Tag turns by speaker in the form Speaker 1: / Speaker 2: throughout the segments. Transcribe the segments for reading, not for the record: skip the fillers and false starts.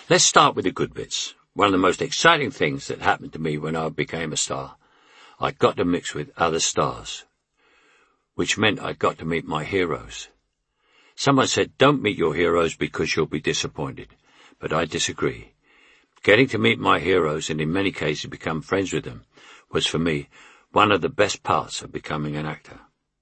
Speaker 1: Let's start with the good bits. One of the most exciting things that happened to me when I became a star, I got to mix with other stars, which meant I got to meet my heroes. Someone said, don't meet your heroes because you'll be disappointed, but I disagree. Getting to meet my heroes, and in many cases become friends with them, was for me one of the best parts of becoming an actor.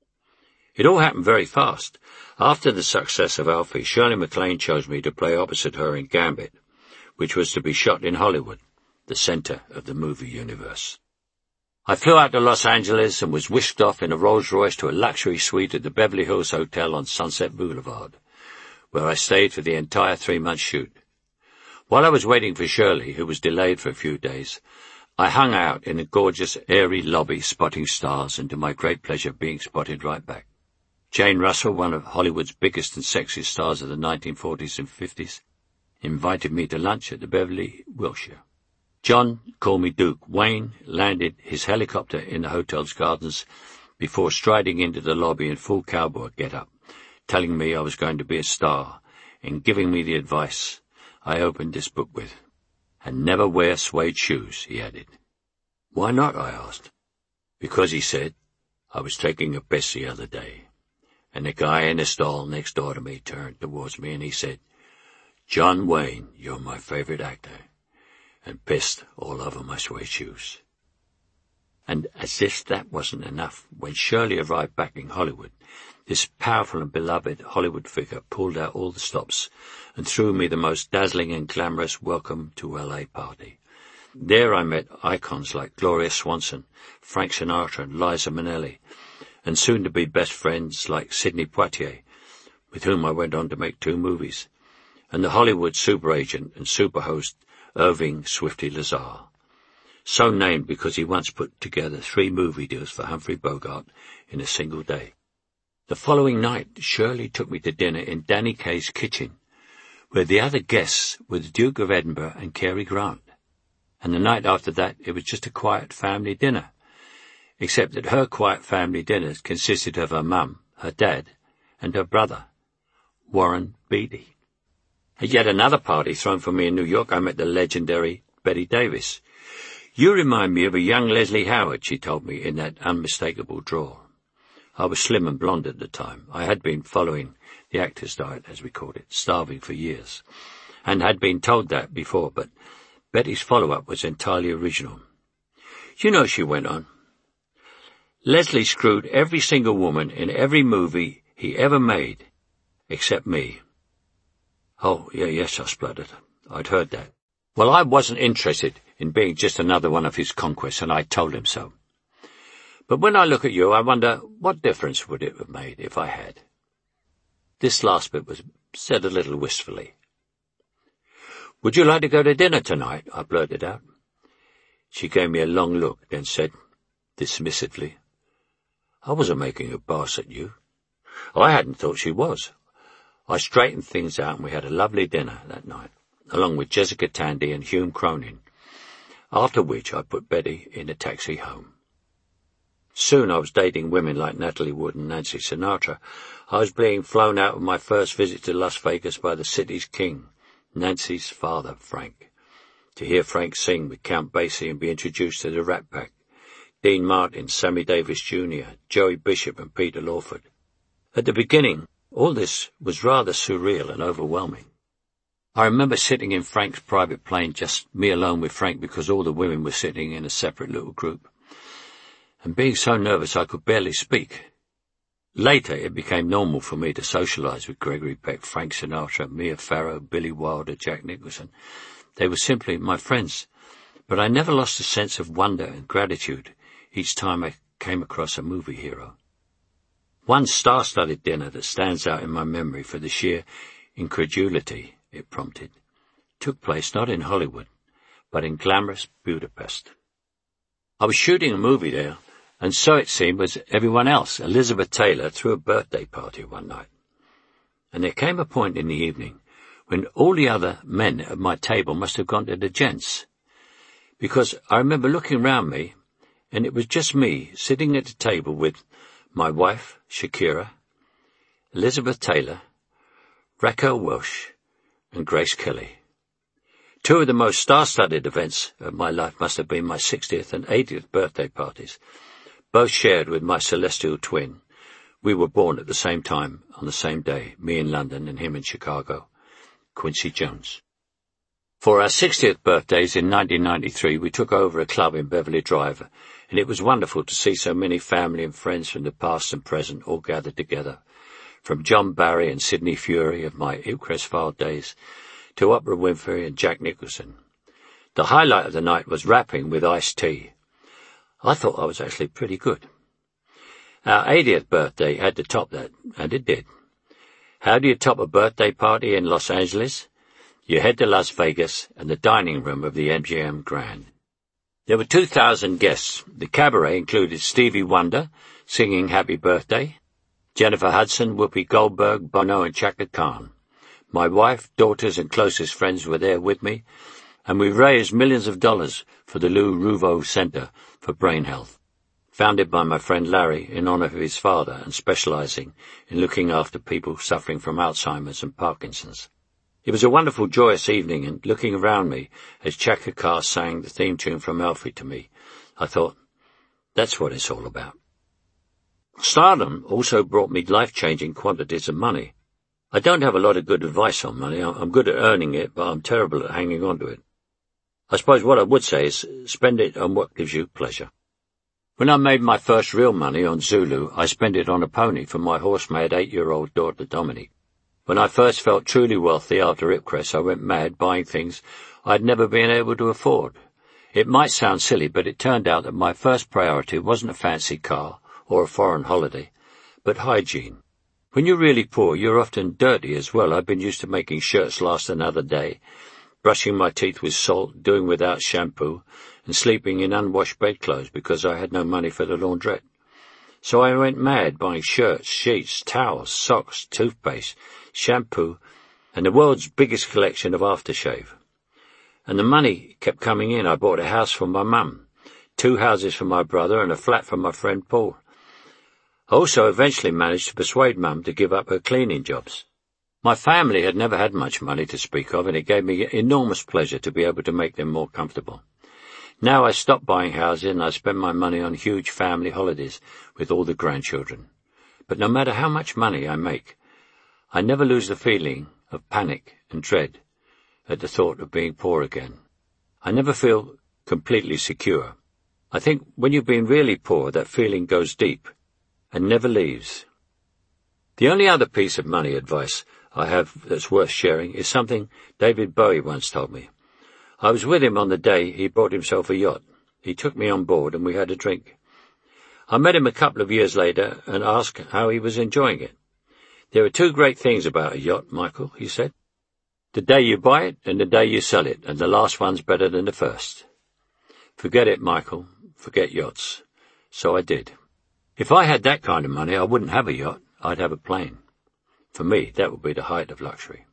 Speaker 1: It all happened very fast. After the success of Alfie, Shirley MacLaine chose me to play opposite her in Gambit, which was to be shot in Hollywood, the center of the movie universe. I flew out to Los Angeles and was whisked off in a Rolls-Royce to a luxury suite at the Beverly Hills Hotel on Sunset Boulevard, where I stayed for the entire 3-month shoot. While I was waiting for Shirley, who was delayed for a few days, I hung out in a gorgeous, airy lobby spotting stars, and to my great pleasure being spotted right back. Jane Russell, one of Hollywood's biggest and sexiest stars of the 1940s and 50s, invited me to lunch at the Beverly, Wilshire. John, call me Duke, Wayne landed his helicopter in the hotel's gardens before striding into the lobby in full cowboy get-up, telling me I was going to be a star, and giving me the advice I opened this book with. And never wear suede shoes, he added. Why not, I asked. Because, he said, I was taking a piss the other day, and the guy in the stall next door to me turned towards me and he said, John Wayne, you're my favorite actor, and pissed all over my suede shoes. And as if that wasn't enough, when Shirley arrived back in Hollywood, this powerful and beloved Hollywood figure pulled out all the stops and threw me the most dazzling and glamorous welcome to L.A. party. There I met icons like Gloria Swanson, Frank Sinatra and Liza Minnelli, and soon-to-be best friends like Sidney Poitier, with whom I went on to make 2 movies, and the Hollywood super agent and super host Irving Swifty Lazar, so named because he once put together 3 movie deals for Humphrey Bogart in a single day. The following night, Shirley took me to dinner in Danny Kaye's kitchen, where the other guests were the Duke of Edinburgh and Cary Grant. And the night after that, it was just a quiet family dinner, except that her quiet family dinners consisted of her mum, her dad, and her brother, Warren Beatty. At yet another party thrown for me in New York, I met the legendary Bette Davis. You remind me of a young Leslie Howard, she told me in that unmistakable drawl. I was slim and blonde at the time. I had been following the actor's diet, as we called it, starving for years, and had been told that before, but Betty's follow-up was entirely original. You know, she went on, Leslie screwed every single woman in every movie he ever made, except me. Oh, yes, I spluttered. I'd heard that. Well, I wasn't interested in being just another one of his conquests, and I told him so. But when I look at you, I wonder what difference would it have made if I had. This last bit was said a little wistfully. Would you like to go to dinner tonight? I blurted out. She gave me a long look, then said, dismissively, I wasn't making a pass at you. I hadn't thought she was. I straightened things out and we had a lovely dinner that night, along with Jessica Tandy and Hume Cronin, after which I put Betty in a taxi home. Soon I was dating women like Natalie Wood and Nancy Sinatra. I was being flown out on my first visit to Las Vegas by the city's king, Nancy's father, Frank, to hear Frank sing with Count Basie and be introduced to the Rat Pack, Dean Martin, Sammy Davis Jr., Joey Bishop and Peter Lawford. At the beginning, all this was rather surreal and overwhelming. I remember sitting in Frank's private plane, just me alone with Frank because all the women were sitting in a separate little group, and being so nervous I could barely speak. Later, it became normal for me to socialize with Gregory Peck, Frank Sinatra, Mia Farrow, Billy Wilder, Jack Nicholson. They were simply my friends, but I never lost a sense of wonder and gratitude each time I came across a movie hero. One star-studded dinner that stands out in my memory for the sheer incredulity it prompted took place not in Hollywood, but in glamorous Budapest. I was shooting a movie there, and so it seemed was everyone else. Elizabeth Taylor threw a birthday party one night, and there came a point in the evening when all the other men at my table must have gone to the gents, because I remember looking round me, and it was just me sitting at the table with my wife, Shakira, Elizabeth Taylor, Raquel Welch, and Grace Kelly. Two of the most star-studded events of my life must have been my 60th and 80th birthday parties, both shared with my celestial twin. We were born at the same time, on the same day, me in London and him in Chicago, Quincy Jones. For our 60th birthdays in 1993, we took over a club in Beverly Drive, and it was wonderful to see so many family and friends from the past and present all gathered together, from John Barry and Sidney Fury of my Hillcrest File days to Oprah Winfrey and Jack Nicholson. The highlight of the night was rapping with Ice-T. I thought I was actually pretty good. Our 80th birthday had to top that, and it did. How do you top a birthday party in Los Angeles? You head to Las Vegas and the dining room of the MGM Grand. There were 2,000 guests. The cabaret included Stevie Wonder singing Happy Birthday, Jennifer Hudson, Whoopi Goldberg, Bono and Chaka Khan. My wife, daughters and closest friends were there with me, and we raised millions of dollars for the Lou Ruvo Center for Brain Health, founded by my friend Larry in honor of his father and specializing in looking after people suffering from Alzheimer's and Parkinson's. It was a wonderful, joyous evening, and looking around me as Chaka Khan sang the theme tune from Alfie to me, I thought, that's what it's all about. Stardom also brought me life-changing quantities of money. I don't have a lot of good advice on money. I'm good at earning it, but I'm terrible at hanging on to it. I suppose what I would say is spend it on what gives you pleasure. When I made my first real money on Zulu, I spent it on a pony for my horse-made 8-year-old daughter Dominique. When I first felt truly wealthy after Ipcress, I went mad buying things I'd never been able to afford. It might sound silly, but it turned out that my first priority wasn't a fancy car or a foreign holiday, but hygiene. When you're really poor, you're often dirty as well. I've been used to making shirts last another day, brushing my teeth with salt, doing without shampoo, and sleeping in unwashed bedclothes because I had no money for the laundrette. So I went mad buying shirts, sheets, towels, socks, toothpaste, shampoo, and the world's biggest collection of aftershave. And the money kept coming in. I bought a house for my mum, 2 houses for my brother, and a flat for my friend Paul. I also eventually managed to persuade Mum to give up her cleaning jobs. My family had never had much money to speak of, and it gave me enormous pleasure to be able to make them more comfortable. Now I stopped buying houses and I spend my money on huge family holidays with all the grandchildren. But no matter how much money I make, I never lose the feeling of panic and dread at the thought of being poor again. I never feel completely secure. I think when you've been really poor, that feeling goes deep and never leaves. The only other piece of money advice I have that's worth sharing is something David Bowie once told me. I was with him on the day he bought himself a yacht. He took me on board and we had a drink. I met him a couple of years later and asked how he was enjoying it. There are 2 great things about a yacht, Michael, he said. The day you buy it and the day you sell it, and the last one's better than the first. Forget it, Michael. Forget yachts. So I did. If I had that kind of money, I wouldn't have a yacht. I'd have a plane. For me, that would be the height of luxury.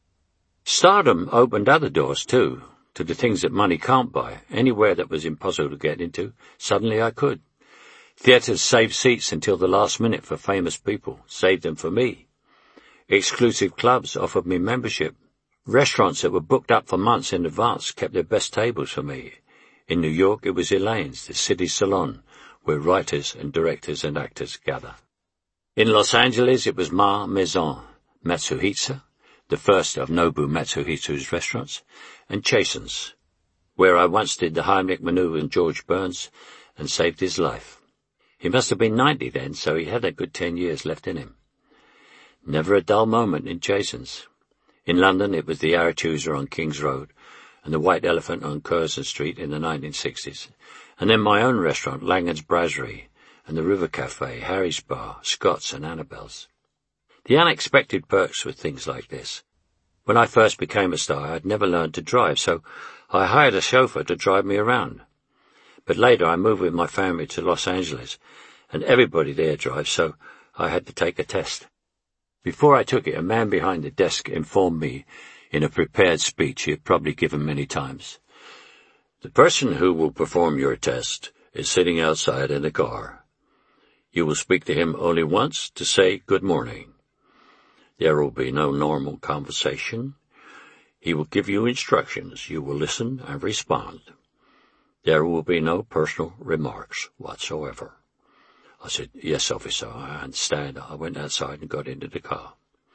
Speaker 1: Stardom opened other doors, too, to the things that money can't buy. Anywhere that was impossible to get into, suddenly I could. Theatres saved seats until the last minute for famous people, saved them for me. Exclusive clubs offered me membership. Restaurants that were booked up for months in advance kept their best tables for me. In New York, it was Elaine's, the city salon, where writers and directors and actors gather. In Los Angeles, it was Ma Maison, Matsuhisa, the first of Nobu Matsuhitsu's restaurants, and Chasen's, where I once did the Heimlich maneuver in George Burns and saved his life. He must have been 90 then, so he had a good 10 years left in him. Never a dull moment in Chasen's. In London, it was the Arethusa on King's Road and the White Elephant on Curzon Street in the 1960s, and then my own restaurant, Langan's Brasserie, and the River Cafe, Harry's Bar, Scott's and Annabelle's. The unexpected perks with things like this. When I first became a star, I'd never learned to drive, so I hired a chauffeur to drive me around. But later I moved with my family to Los Angeles, and everybody there drives, so I had to take a test. Before I took it, a man behind the desk informed me, in a prepared speech he had probably given many times, "The person who will perform your test is sitting outside in a car. You will speak to him only once to say good morning. There will be no normal conversation. He will give you instructions. You will listen and respond. There will be no personal remarks whatsoever." I said, "Yes, officer, I understand." I went outside and got into the car.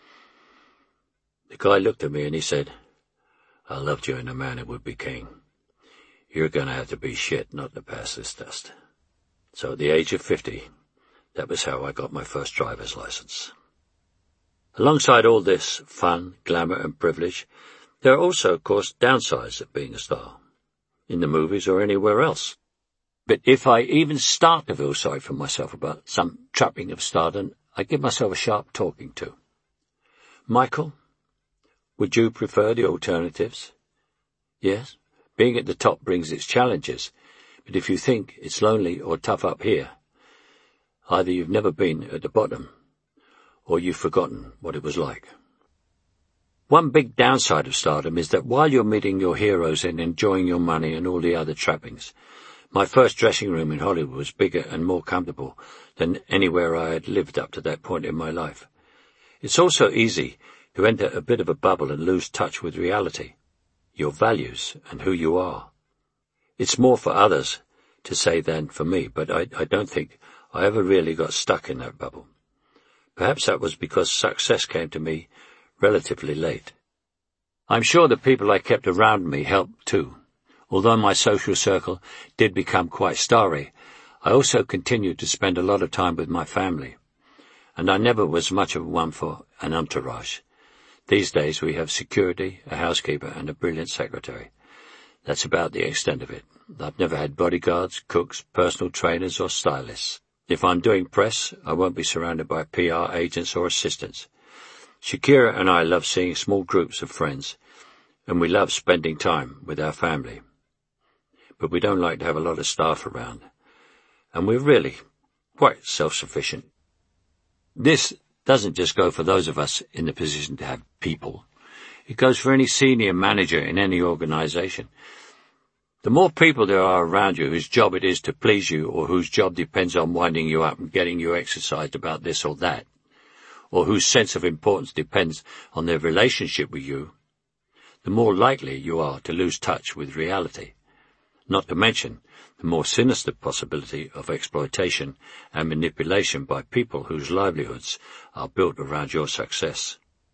Speaker 1: The guy looked at me and he said, "I loved you in a man who would be king. You're going to have to be shit not to pass this test." So at the age of 50, that was how I got my first driver's license. Alongside all this fun, glamour and privilege, there are also, of course, downsides of being a star, in the movies or anywhere else. But if I even start to feel sorry for myself about some trapping of stardom, I give myself a sharp talking to. Michael, would you prefer the alternatives? Yes, being at the top brings its challenges, but if you think it's lonely or tough up here, either you've never been at the bottom, or you've forgotten what it was like. One big downside of stardom is that while you're meeting your heroes and enjoying your money and all the other trappings, my first dressing room in Hollywood was bigger and more comfortable than anywhere I had lived up to that point in my life. It's also easy to enter a bit of a bubble and lose touch with reality, your values and who you are. It's more for others to say than for me, but I don't think I ever really got stuck in that bubble. Perhaps that was because success came to me relatively late. I'm sure the people I kept around me helped too. Although my social circle did become quite starry, I also continued to spend a lot of time with my family, and I never was much of one for an entourage. These days we have security, a housekeeper, and a brilliant secretary. That's about the extent of it. I've never had bodyguards, cooks, personal trainers, or stylists. If I'm doing press, I won't be surrounded by PR agents or assistants. Shakira and I love seeing small groups of friends, and we love spending time with our family. But we don't like to have a lot of staff around, and we're really quite self-sufficient. This doesn't just go for those of us in the position to have people. It goes for any senior manager in any organization. The more people there are around you whose job it is to please you, or whose job depends on winding you up and getting you exercised about this or that, or whose sense of importance depends on their relationship with you, the more likely you are to lose touch with reality. Not to mention the more sinister possibility of exploitation and manipulation by people whose livelihoods are built around your success.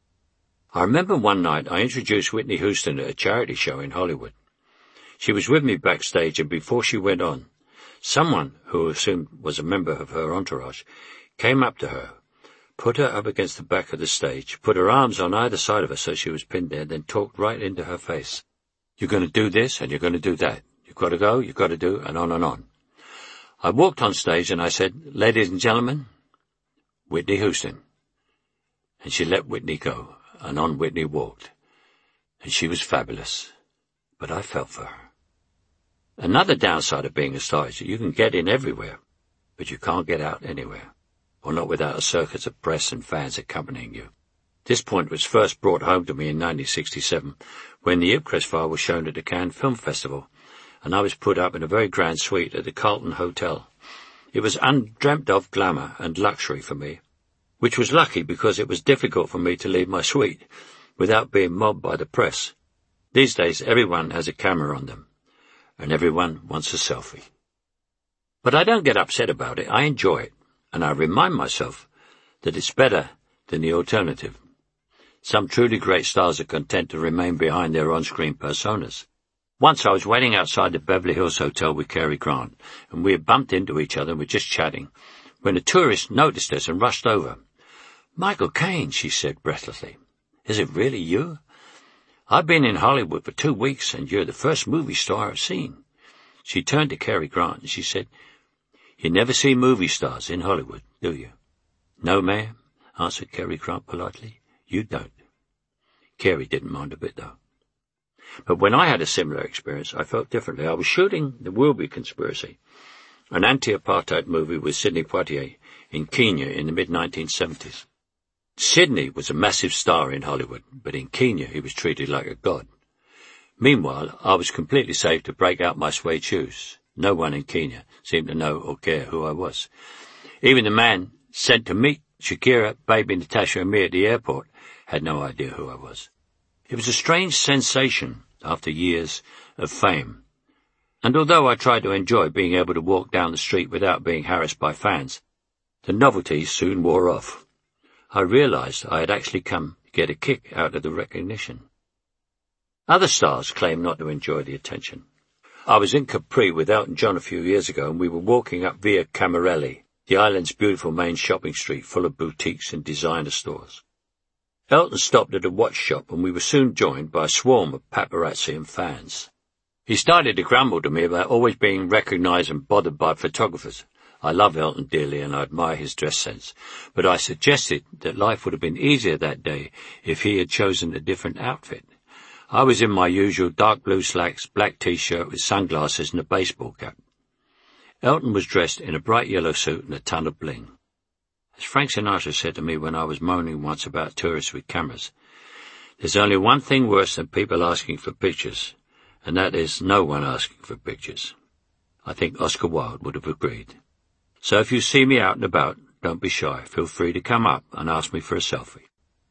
Speaker 1: I remember one night I introduced Whitney Houston at a charity show in Hollywood. She was with me backstage, and before she went on, someone, who assumed was a member of her entourage, came up to her, put her up against the back of the stage, put her arms on either side of her so she was pinned there, then talked right into her face. "You're going to do this, and you're going to do that. You've got to go, you've got to do," and on and on. I walked on stage and I said, "Ladies and gentlemen, Whitney Houston." And she let Whitney go, and on Whitney walked. And she was fabulous. But I felt for her. Another downside of being a star is that you can get in everywhere, but you can't get out anywhere, or not without a circus of press and fans accompanying you. This point was first brought home to me in 1967, when the Ipcress file was shown at the Cannes Film Festival, and I was put up in a very grand suite at the Carlton Hotel. It was undreamt of glamour and luxury for me, which was lucky because it was difficult for me to leave my suite without being mobbed by the press. These days everyone has a camera on them, and everyone wants a selfie. But I don't get upset about it. I enjoy it, and I remind myself that it's better than the alternative. Some truly great stars are content to remain behind their on-screen personas. Once I was waiting outside the Beverly Hills Hotel with Cary Grant, and we had bumped into each other and were just chatting, when a tourist noticed us and rushed over. "Michael Caine," she said breathlessly. "Is it really you? I've been in Hollywood for 2 weeks, and you're the first movie star I've seen." She turned to Cary Grant and she said, "You never see movie stars in Hollywood, do you?" "No, ma'am," answered Cary Grant politely. "You don't." Cary didn't mind a bit, though. But when I had a similar experience, I felt differently. I was shooting The Wilby Conspiracy, an anti-apartheid movie with Sidney Poitier in Kenya in the mid-1970s. Sidney was a massive star in Hollywood, but in Kenya he was treated like a god. Meanwhile, I was completely safe to break out my suede shoes. No one in Kenya seemed to know or care who I was. Even the man sent to meet Shakira, Baby Natasha and me at the airport had no idea who I was. It was a strange sensation after years of fame. And although I tried to enjoy being able to walk down the street without being harassed by fans, the novelty soon wore off. I realized I had actually come to get a kick out of the recognition. Other stars claim not to enjoy the attention. I was in Capri with Elton John a few years ago, and we were walking up Via Camarelli, the island's beautiful main shopping street full of boutiques and designer stores. Elton stopped at a watch shop, and we were soon joined by a swarm of paparazzi and fans. He started to grumble to me about always being recognized and bothered by photographers. I love Elton dearly and I admire his dress sense, but I suggested that life would have been easier that day if he had chosen a different outfit. I was in my usual dark blue slacks, black t-shirt with sunglasses and a baseball cap. Elton was dressed in a bright yellow suit and a ton of bling. As Frank Sinatra said to me when I was moaning once about tourists with cameras, there's only one thing worse than people asking for pictures, and that is no one asking for pictures. I think Oscar Wilde would have agreed. So if you see me out and about, don't be shy. Feel free to come up and ask me for a selfie.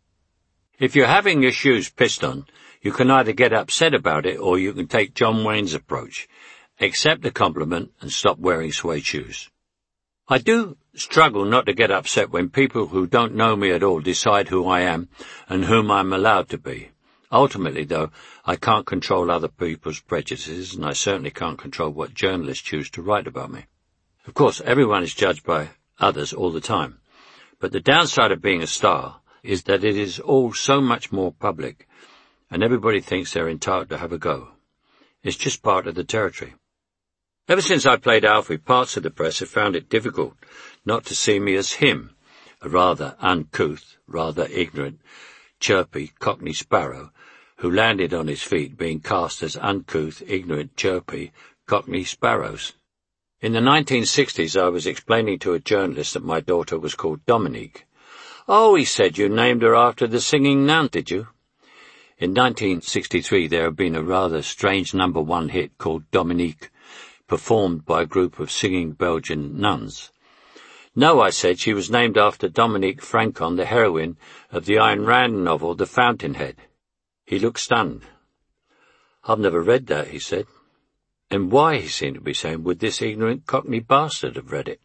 Speaker 1: If you're having your shoes pissed on, you can either get upset about it or you can take John Wayne's approach. Accept the compliment and stop wearing suede shoes. I do struggle not to get upset when people who don't know me at all decide who I am and whom I'm allowed to be. Ultimately, though, I can't control other people's prejudices, and I certainly can't control what journalists choose to write about me. Of course, everyone is judged by others all the time, but the downside of being a star is that it is all so much more public, and everybody thinks they're entitled to have a go. It's just part of the territory. Ever since I played Alfie, parts of the press have found it difficult not to see me as him, a rather uncouth, rather ignorant, chirpy Cockney sparrow who landed on his feet being cast as uncouth, ignorant, chirpy Cockney sparrows. In the 1960s, I was explaining to a journalist that my daughter was called Dominique. "Oh," he said, "you named her after the singing nun, did you?" In 1963, there had been a rather strange #1 hit called Dominique, performed by a group of singing Belgian nuns. "No," I said, "she was named after Dominique Francon, the heroine of the Ayn Rand novel The Fountainhead." He looked stunned. "I've never read that," he said. And why, he seemed to be saying, would this ignorant Cockney bastard have read it?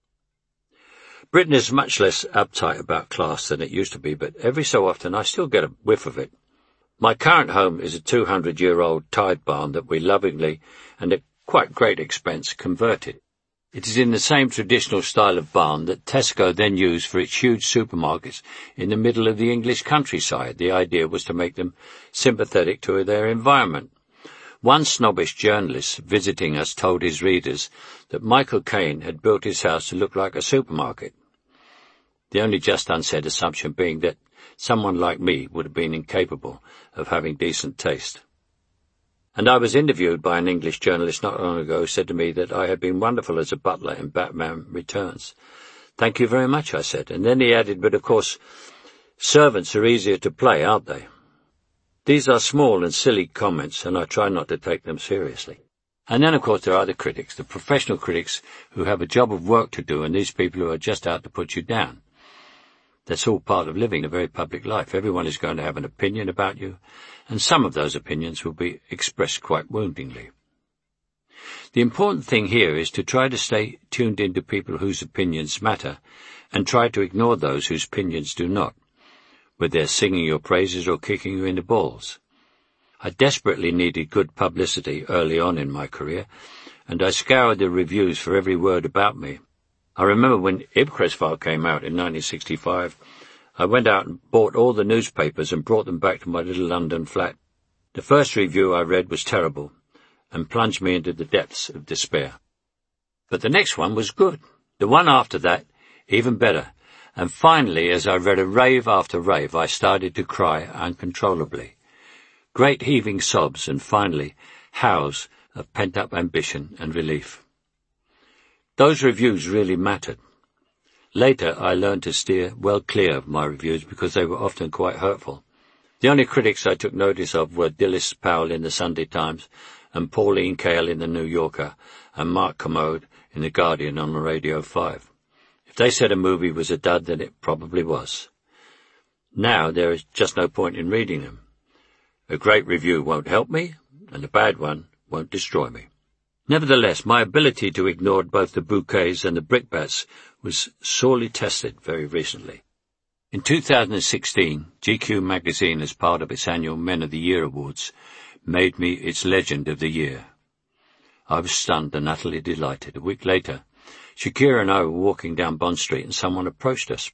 Speaker 1: Britain is much less uptight about class than it used to be, but every so often I still get a whiff of it. My current home is a 200-year-old tide barn that we lovingly, and at quite great expense, converted. It is in the same traditional style of barn that Tesco then used for its huge supermarkets in the middle of the English countryside. The idea was to make them sympathetic to their environment. One snobbish journalist visiting us told his readers that Michael Caine had built his house to look like a supermarket. The only just unsaid assumption being that someone like me would have been incapable of having decent taste. And I was interviewed by an English journalist not long ago who said to me that I had been wonderful as a butler in Batman Returns. "Thank you very much," I said, and then he added, "But of course, servants are easier to play, aren't they?" These are small and silly comments, and I try not to take them seriously. And then, of course, there are the critics, the professional critics who have a job of work to do, and these people who are just out to put you down. That's all part of living a very public life. Everyone is going to have an opinion about you, and some of those opinions will be expressed quite woundingly. The important thing here is to try to stay tuned into people whose opinions matter, and try to ignore those whose opinions do not, whether they're singing your praises or kicking you in the balls. I desperately needed good publicity early on in my career, and I scoured the reviews for every word about me. I remember when Ipcress File came out in 1965, I went out and bought all the newspapers and brought them back to my little London flat. The first review I read was terrible and plunged me into the depths of despair. But the next one was good. The one after that, even better. And finally, as I read a rave after rave, I started to cry uncontrollably. Great heaving sobs and finally howls of pent-up ambition and relief. Those reviews really mattered. Later, I learned to steer well clear of my reviews because they were often quite hurtful. The only critics I took notice of were Dilys Powell in the Sunday Times and Pauline Kael in the New Yorker and Mark Kermode in the Guardian on Radio 5. If they said a movie was a dud, then it probably was. Now there is just no point in reading them. A great review won't help me, and a bad one won't destroy me. Nevertheless, my ability to ignore both the bouquets and the brickbats was sorely tested very recently. In 2016, GQ magazine, as part of its annual Men of the Year awards, made me its Legend of the Year. I was stunned and utterly delighted. A week later, Shakira and I were walking down Bond Street and someone approached us.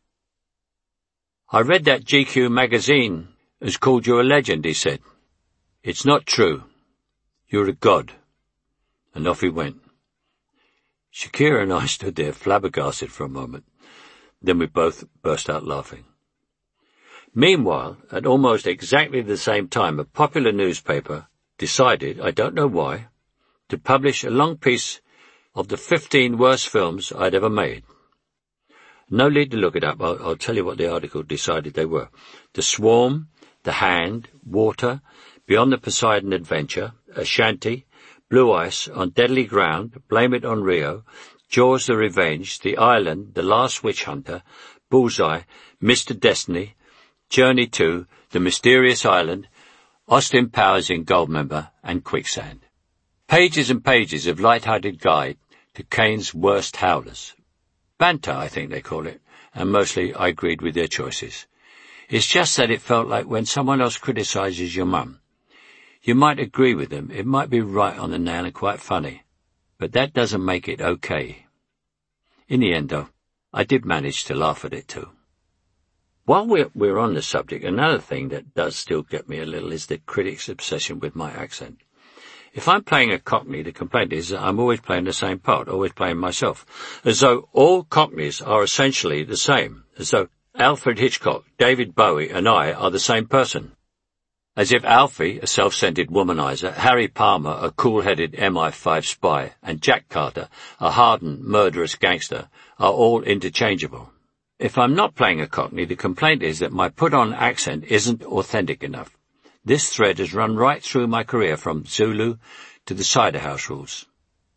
Speaker 1: "I read that GQ magazine has called you a legend," he said. "It's not true. You're a god." And off he went. Shakira and I stood there flabbergasted for a moment. Then we both burst out laughing. Meanwhile, at almost exactly the same time, a popular newspaper decided, I don't know why, to publish a long piece of the 15 worst films I'd ever made. No need to look it up. I'll tell you what the article decided they were. The Swarm, The Hand, Water, Beyond the Poseidon Adventure, Ashanti, Blue Ice, On Deadly Ground, Blame It on Rio, Jaws the Revenge, The Island, The Last Witch Hunter, Bullseye, Mr. Destiny, Journey 2, The Mysterious Island, Austin Powers in Goldmember, and Quicksand. Pages and pages of light-hearted guide to Kane's worst howlers. Banter, I think they call it, and mostly I agreed with their choices. It's just that it felt like when someone else criticizes your mum, you might agree with them, it might be right on the nail and quite funny, but that doesn't make it okay. In the end, though, I did manage to laugh at it too. While we're on the subject, another thing that does still get me a little is the critics' obsession with my accent. If I'm playing a Cockney, the complaint is that I'm always playing the same part, always playing myself, as though all Cockneys are essentially the same, as though Alfred Hitchcock, David Bowie, and I are the same person. As if Alfie, a self-centered womanizer, Harry Palmer, a cool-headed MI5 spy, and Jack Carter, a hardened, murderous gangster, are all interchangeable. If I'm not playing a Cockney, the complaint is that my put-on accent isn't authentic enough. This thread has run right through my career from Zulu to the Cider House Rules.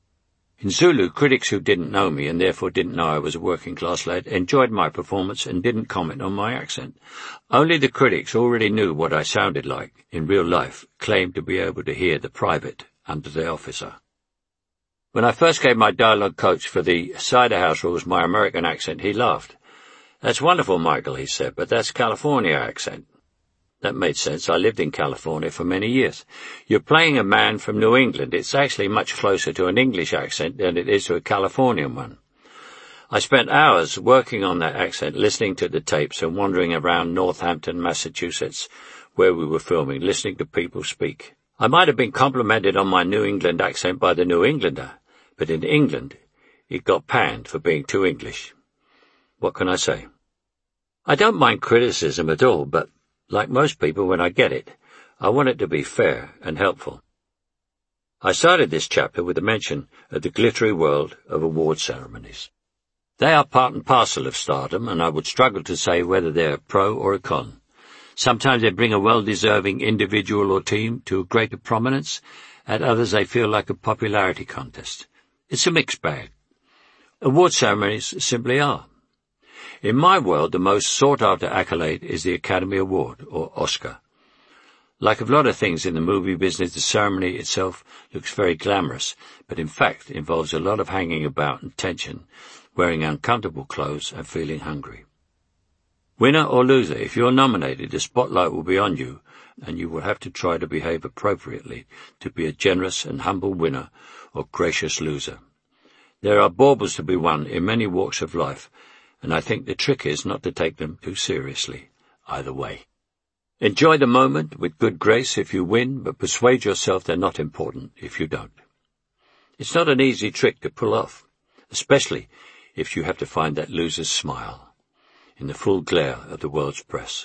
Speaker 1: In Zulu, critics who didn't know me and therefore didn't know I was a working-class lad enjoyed my performance and didn't comment on my accent. Only the critics already knew what I sounded like in real life, claimed to be able to hear the private under the officer. When I first gave my dialogue coach for the Cider House Rules my American accent, he laughed. "That's wonderful, Michael," he said, "but that's California accent." That made sense. I lived in California for many years. You're playing a man from New England. It's actually much closer to an English accent than it is to a Californian one. I spent hours working on that accent, listening to the tapes and wandering around Northampton, Massachusetts, where we were filming, listening to people speak. I might have been complimented on my New England accent by the New Englander, but in England it got panned for being too English. What can I say? I don't mind criticism at all, but like most people, when I get it, I want it to be fair and helpful. I started this chapter with a mention of the glittery world of award ceremonies. They are part and parcel of stardom, and I would struggle to say whether they're a pro or a con. Sometimes they bring a well-deserving individual or team to greater prominence, at others they feel like a popularity contest. It's a mixed bag. Award ceremonies simply are. In my world, the most sought-after accolade is the Academy Award, or Oscar. Like a lot of things in the movie business, the ceremony itself looks very glamorous, but in fact involves a lot of hanging about and tension, wearing uncomfortable clothes and feeling hungry. Winner or loser, if you're nominated, the spotlight will be on you, and you will have to try to behave appropriately to be a generous and humble winner or gracious loser. There are baubles to be won in many walks of life, and I think the trick is not to take them too seriously, either way. Enjoy the moment with good grace if you win, but persuade yourself they're not important if you don't. It's not an easy trick to pull off, especially if you have to find that loser's smile in the full glare of the world's press.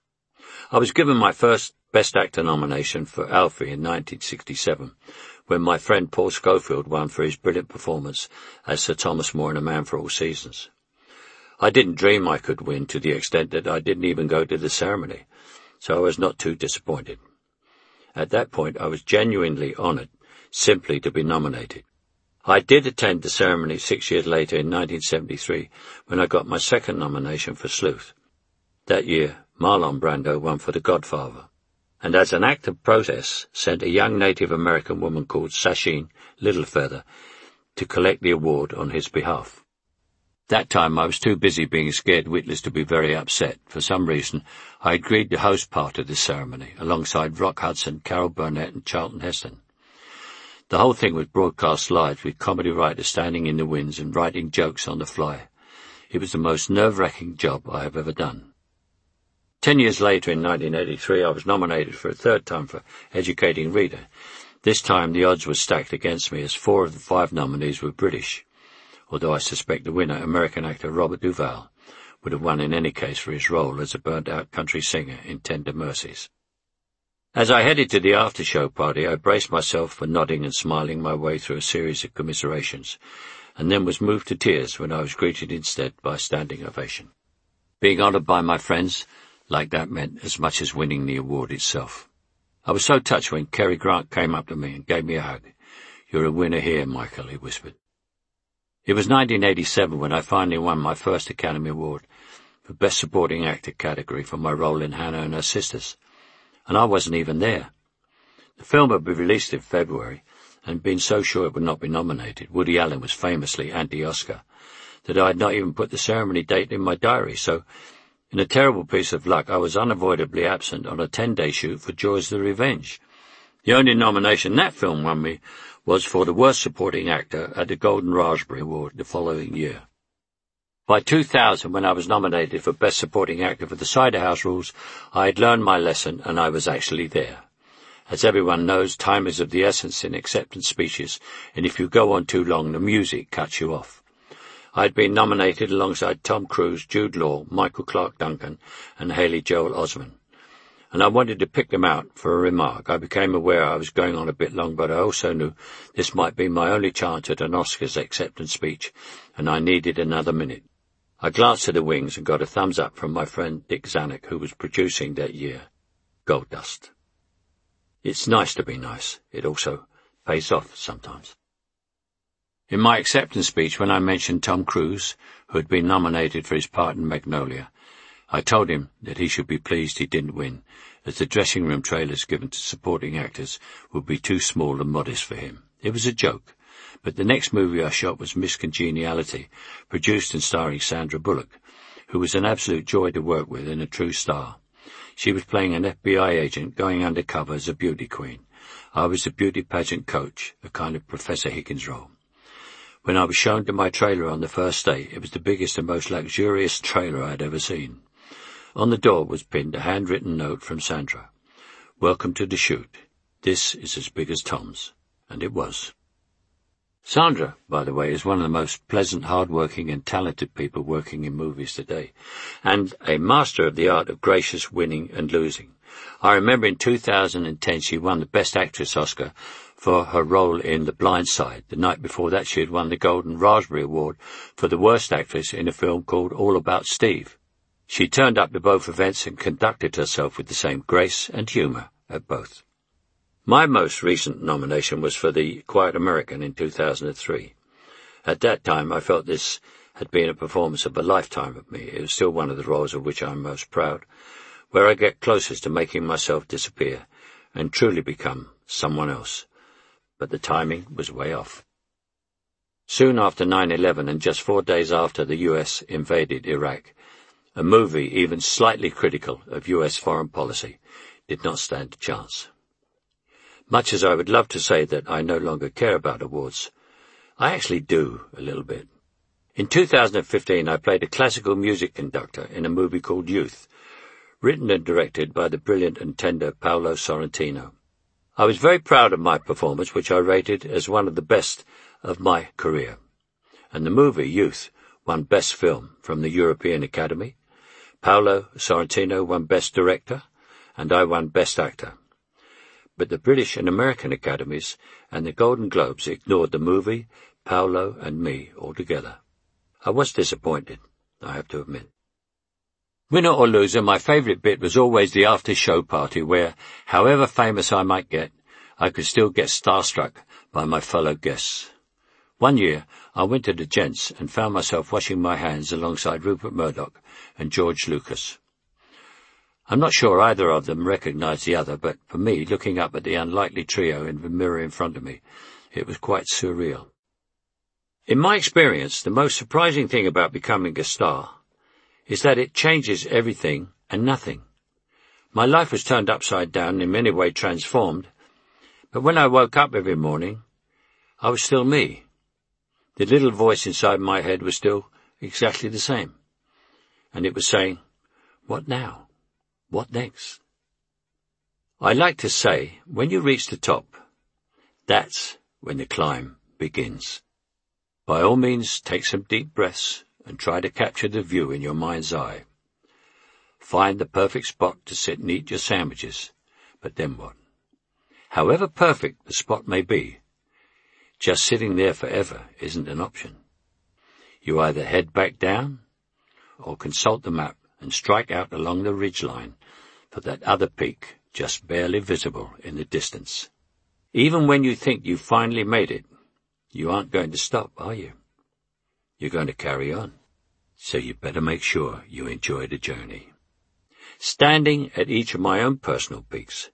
Speaker 1: I was given my first Best Actor nomination for Alfie in 1967, when my friend Paul Scofield won for his brilliant performance as Sir Thomas More in A Man for All Seasons. I didn't dream I could win to the extent that I didn't even go to the ceremony, so I was not too disappointed. At that point, I was genuinely honoured simply to be nominated. I did attend the ceremony 6 years later in 1973 when I got my second nomination for Sleuth. That year, Marlon Brando won for The Godfather, and as an act of protest sent a young Native American woman called Sasheen Littlefeather to collect the award on his behalf. That time I was too busy being scared witless to be very upset. For some reason, I agreed to host part of this ceremony, alongside Rock Hudson, Carol Burnett and Charlton Heston. The whole thing was broadcast live, with comedy writers standing in the wings and writing jokes on the fly. It was the most nerve-wracking job I have ever done. 10 years later, in 1983, I was nominated for a third time for Educating Reader. This time the odds were stacked against me, as 4 of the 5 nominees were British, although I suspect the winner, American actor Robert Duvall, would have won in any case for his role as a burnt-out country singer in Tender Mercies. As I headed to the after-show party, I braced myself for nodding and smiling my way through a series of commiserations, and then was moved to tears when I was greeted instead by a standing ovation. Being honoured by my friends like that meant as much as winning the award itself. I was so touched when Cary Grant came up to me and gave me a hug. "You're a winner here, Michael," he whispered. It was 1987 when I finally won my first Academy Award for Best Supporting Actor category for my role in Hannah and Her Sisters, and I wasn't even there. The film had been released in February, and being so sure it would not be nominated, Woody Allen was famously anti-Oscar, that I had not even put the ceremony date in my diary, so in a terrible piece of luck I was unavoidably absent on a 10-day shoot for Jaws the Revenge. The only nomination that film won me was for the Worst Supporting Actor at the Golden Raspberry Award the following year. By 2000, when I was nominated for Best Supporting Actor for The Cider House Rules, I had learned my lesson and I was actually there. As everyone knows, time is of the essence in acceptance speeches, and if you go on too long, the music cuts you off. I had been nominated alongside Tom Cruise, Jude Law, Michael Clarke Duncan, and Haley Joel Osment, and I wanted to pick them out for a remark. I became aware I was going on a bit long, but I also knew this might be my only chance at an Oscars acceptance speech, and I needed another minute. I glanced at the wings and got a thumbs up from my friend Dick Zanuck, who was producing that year. Gold dust. It's nice to be nice. It also pays off sometimes. In my acceptance speech, when I mentioned Tom Cruise, who had been nominated for his part in Magnolia, I told him that he should be pleased he didn't win, as the dressing room trailers given to supporting actors would be too small and modest for him. It was a joke, but the next movie I shot was Miss Congeniality, produced and starring Sandra Bullock, who was an absolute joy to work with and a true star. She was playing an FBI agent going undercover as a beauty queen. I was a beauty pageant coach, a kind of Professor Higgins role. When I was shown to my trailer on the first day, it was the biggest and most luxurious trailer I had ever seen. On the door was pinned a handwritten note from Sandra. "Welcome to the shoot. This is as big as Tom's." And it was. Sandra, by the way, is one of the most pleasant, hard-working and talented people working in movies today, and a master of the art of gracious winning and losing. I remember in 2010 she won the Best Actress Oscar for her role in The Blind Side. The night before that she had won the Golden Raspberry Award for the Worst Actress in a film called All About Steve. She turned up to both events and conducted herself with the same grace and humour at both. My most recent nomination was for The Quiet American in 2003. At that time I felt this had been a performance of a lifetime of me. It was still one of the roles of which I am most proud, where I get closest to making myself disappear and truly become someone else. But the timing was way off. Soon after 9/11 and just 4 days after the US invaded Iraq, a movie even slightly critical of US foreign policy did not stand a chance. Much as I would love to say that I no longer care about awards, I actually do a little bit. In 2015 I played a classical music conductor in a movie called Youth, written and directed by the brilliant and tender Paolo Sorrentino. I was very proud of my performance, which I rated as one of the best of my career. And the movie, Youth, won Best Film from the European Academy. Paolo Sorrentino won Best Director, and I won Best Actor. But the British and American Academies and the Golden Globes ignored the movie, Paolo and me altogether. I was disappointed, I have to admit. Winner or loser, my favourite bit was always the after-show party where, however famous I might get, I could still get starstruck by my fellow guests. One year, I went to the gents and found myself washing my hands alongside Rupert Murdoch and George Lucas. I'm not sure either of them recognized the other, but for me, looking up at the unlikely trio in the mirror in front of me, it was quite surreal. In my experience, the most surprising thing about becoming a star is that it changes everything and nothing. My life was turned upside down, in many ways transformed, but when I woke up every morning, I was still me. The little voice inside my head was still exactly the same, and it was saying, "What now? What next?" I like to say, when you reach the top, that's when the climb begins. By all means, take some deep breaths and try to capture the view in your mind's eye. Find the perfect spot to sit and eat your sandwiches, but then what? However perfect the spot may be, just sitting there forever isn't an option. You either head back down or consult the map and strike out along the ridgeline for that other peak just barely visible in the distance. Even when you think you've finally made it, you aren't going to stop, are you? You're going to carry on. So you better make sure you enjoy the journey. Standing at each of my own personal peaks,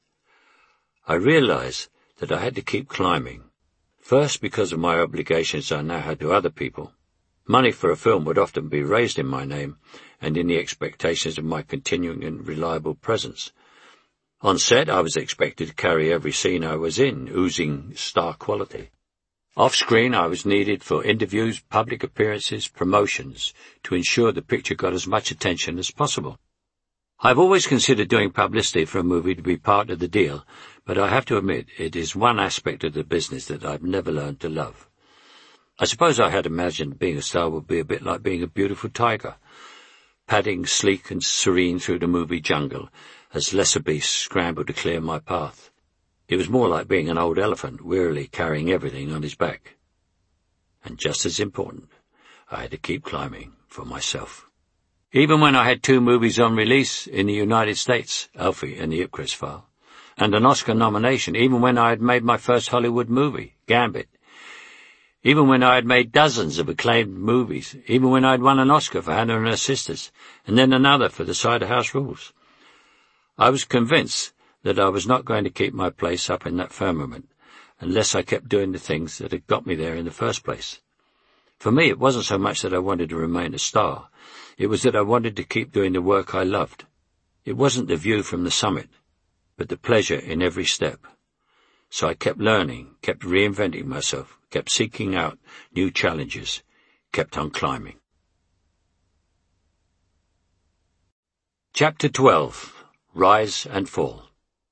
Speaker 1: I realized that I had to keep climbing. First, because of my obligations I now had to other people. Money for a film would often be raised in my name and in the expectations of my continuing and reliable presence. On set, I was expected to carry every scene I was in, oozing star quality. Off-screen, I was needed for interviews, public appearances, promotions, to ensure the picture got as much attention as possible. I've always considered doing publicity for a movie to be part of the deal, but I have to admit it is one aspect of the business that I've never learned to love. I suppose I had imagined being a star would be a bit like being a beautiful tiger, padding sleek and serene through the movie jungle as lesser beasts scrambled to clear my path. It was more like being an old elephant wearily carrying everything on his back. And just as important, I had to keep climbing for myself. Even when I had 2 movies on release in the United States, Alfie and the Ipcress File, and an Oscar nomination, even when I had made my first Hollywood movie, Gambit, even when I had made dozens of acclaimed movies, even when I had won an Oscar for Hannah and Her Sisters, and then another for The Cider House Rules, I was convinced that I was not going to keep my place up in that firmament unless I kept doing the things that had got me there in the first place. For me, it wasn't so much that I wanted to remain a star. It was that I wanted to keep doing the work I loved. It wasn't the view from the summit, but the pleasure in every step. So I kept learning, kept reinventing myself, kept seeking out new challenges, kept on climbing. Chapter 12. Rise and Fall.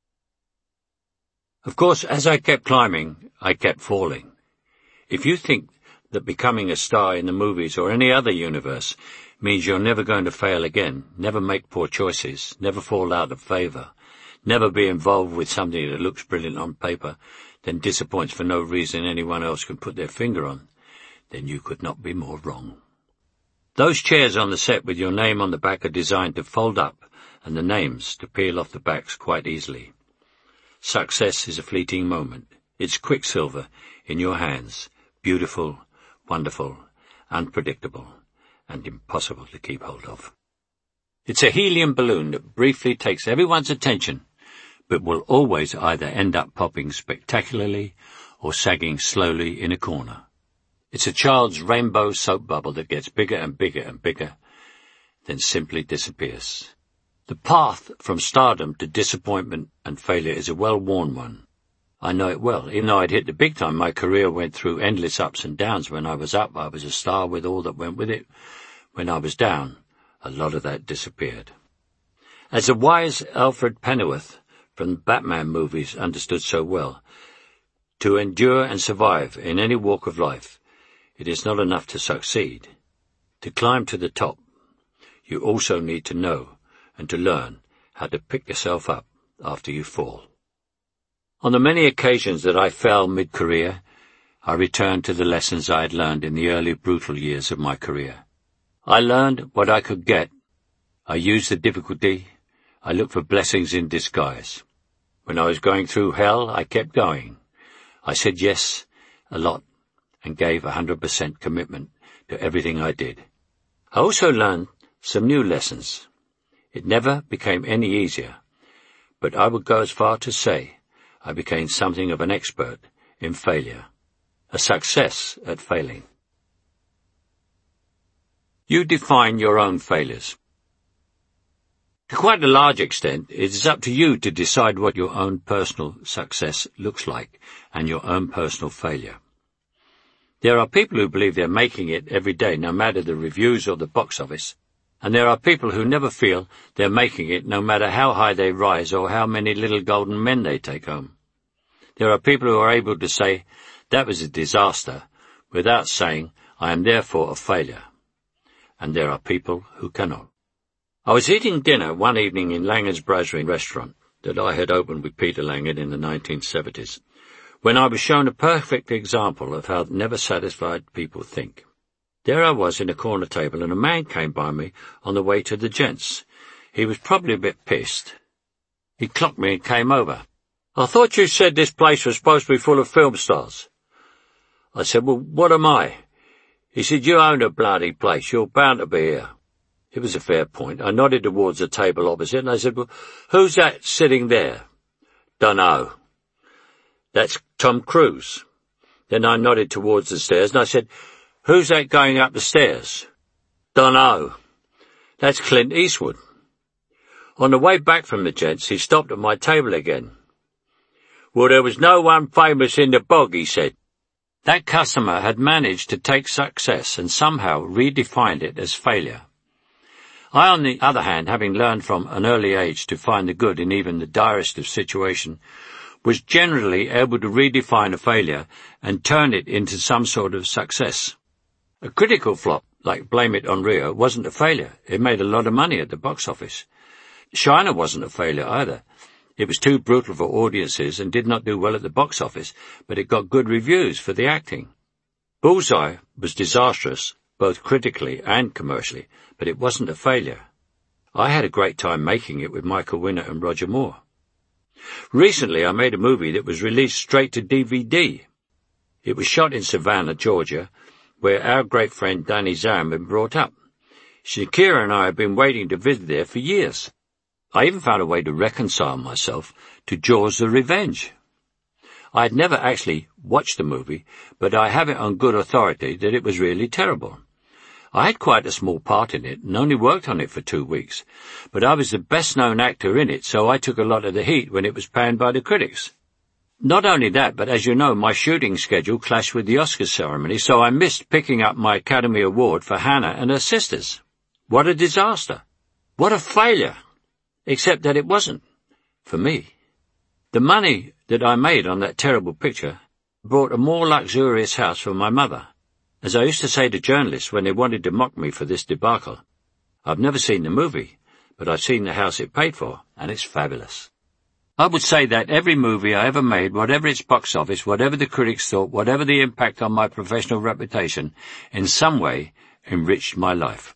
Speaker 1: Of course, as I kept climbing, I kept falling. If you think that becoming a star in the movies or any other universe means you're never going to fail again, never make poor choices, never fall out of favor, never be involved with something that looks brilliant on paper, then disappoints for no reason anyone else can put their finger on, then you could not be more wrong. Those chairs on the set with your name on the back are designed to fold up and the names to peel off the backs quite easily. Success is a fleeting moment. It's quicksilver in your hands, beautiful, wonderful, unpredictable, and impossible to keep hold of. It's a helium balloon that briefly takes everyone's attention, but will always either end up popping spectacularly or sagging slowly in a corner. It's a child's rainbow soap bubble that gets bigger and bigger and bigger, then simply disappears. The path from stardom to disappointment and failure is a well-worn one. I know it well. Even though I'd hit the big time, my career went through endless ups and downs. When I was up, I was a star with all that went with it. When I was down, a lot of that disappeared. As the wise Alfred Pennyworth from the Batman movies understood so well, to endure and survive in any walk of life, it is not enough to succeed. To climb to the top, you also need to know and to learn how to pick yourself up after you fall. On the many occasions that I fell mid-career, I returned to the lessons I had learned in the early brutal years of my career. I learned what I could get. I used the difficulty. I looked for blessings in disguise. When I was going through hell, I kept going. I said yes a lot and gave 100% commitment to everything I did. I also learned some new lessons. It never became any easier, but I would go as far to say I became something of an expert in failure, a success at failing. You define your own failures. To quite a large extent, it is up to you to decide what your own personal success looks like and your own personal failure. There are people who believe they're making it every day, no matter the reviews or the box office, and there are people who never feel they're making it, no matter how high they rise or how many little golden men they take home. There are people who are able to say, that was a disaster, without saying, I am therefore a failure. And there are people who cannot. I was eating dinner one evening in Langen's Brasserie restaurant that I had opened with Peter Langen in the 1970s, when I was shown a perfect example of how never satisfied people think. There I was in a corner table, and a man came by me on the way to the gents. He was probably a bit pissed. He clocked me and came over. I thought you said this place was supposed to be full of film stars. I said, well, what am I? He said, you own a bloody place. You're bound to be here. It was a fair point. I nodded towards the table opposite, and I said, well, who's that sitting there? Dunno. That's Tom Cruise. Then I nodded towards the stairs, and I said, who's that going up the stairs? Dunno. That's Clint Eastwood. On the way back from the gents, he stopped at my table again. Well, there was no one famous in the bog, he said. That customer had managed to take success and somehow redefined it as failure. I, on the other hand, having learned from an early age to find the good in even the direst of situations, was generally able to redefine a failure and turn it into some sort of success. A critical flop, like Blame It on Rio, wasn't a failure. It made a lot of money at the box office. Shiner wasn't a failure either. It was too brutal for audiences and did not do well at the box office, but it got good reviews for the acting. Bullseye was disastrous, both critically and commercially, but it wasn't a failure. I had a great time making it with Michael Winner and Roger Moore. Recently I made a movie that was released straight to DVD. It was shot in Savannah, Georgia, where our great friend Danny Zarin had been brought up. Shakira and I have been waiting to visit there for years. I even found a way to reconcile myself to Jaws the Revenge. I had never actually watched the movie, but I have it on good authority that it was really terrible. I had quite a small part in it and only worked on it for 2 weeks, but I was the best-known actor in it, so I took a lot of the heat when it was panned by the critics. Not only that, but as you know, my shooting schedule clashed with the Oscars ceremony, so I missed picking up my Academy Award for Hannah and her sisters. What a disaster! What a failure! Except that it wasn't, for me. The money that I made on that terrible picture bought a more luxurious house for my mother. As I used to say to journalists when they wanted to mock me for this debacle, I've never seen the movie, but I've seen the house it paid for, and it's fabulous. I would say that every movie I ever made, whatever its box office, whatever the critics thought, whatever the impact on my professional reputation, in some way enriched my life.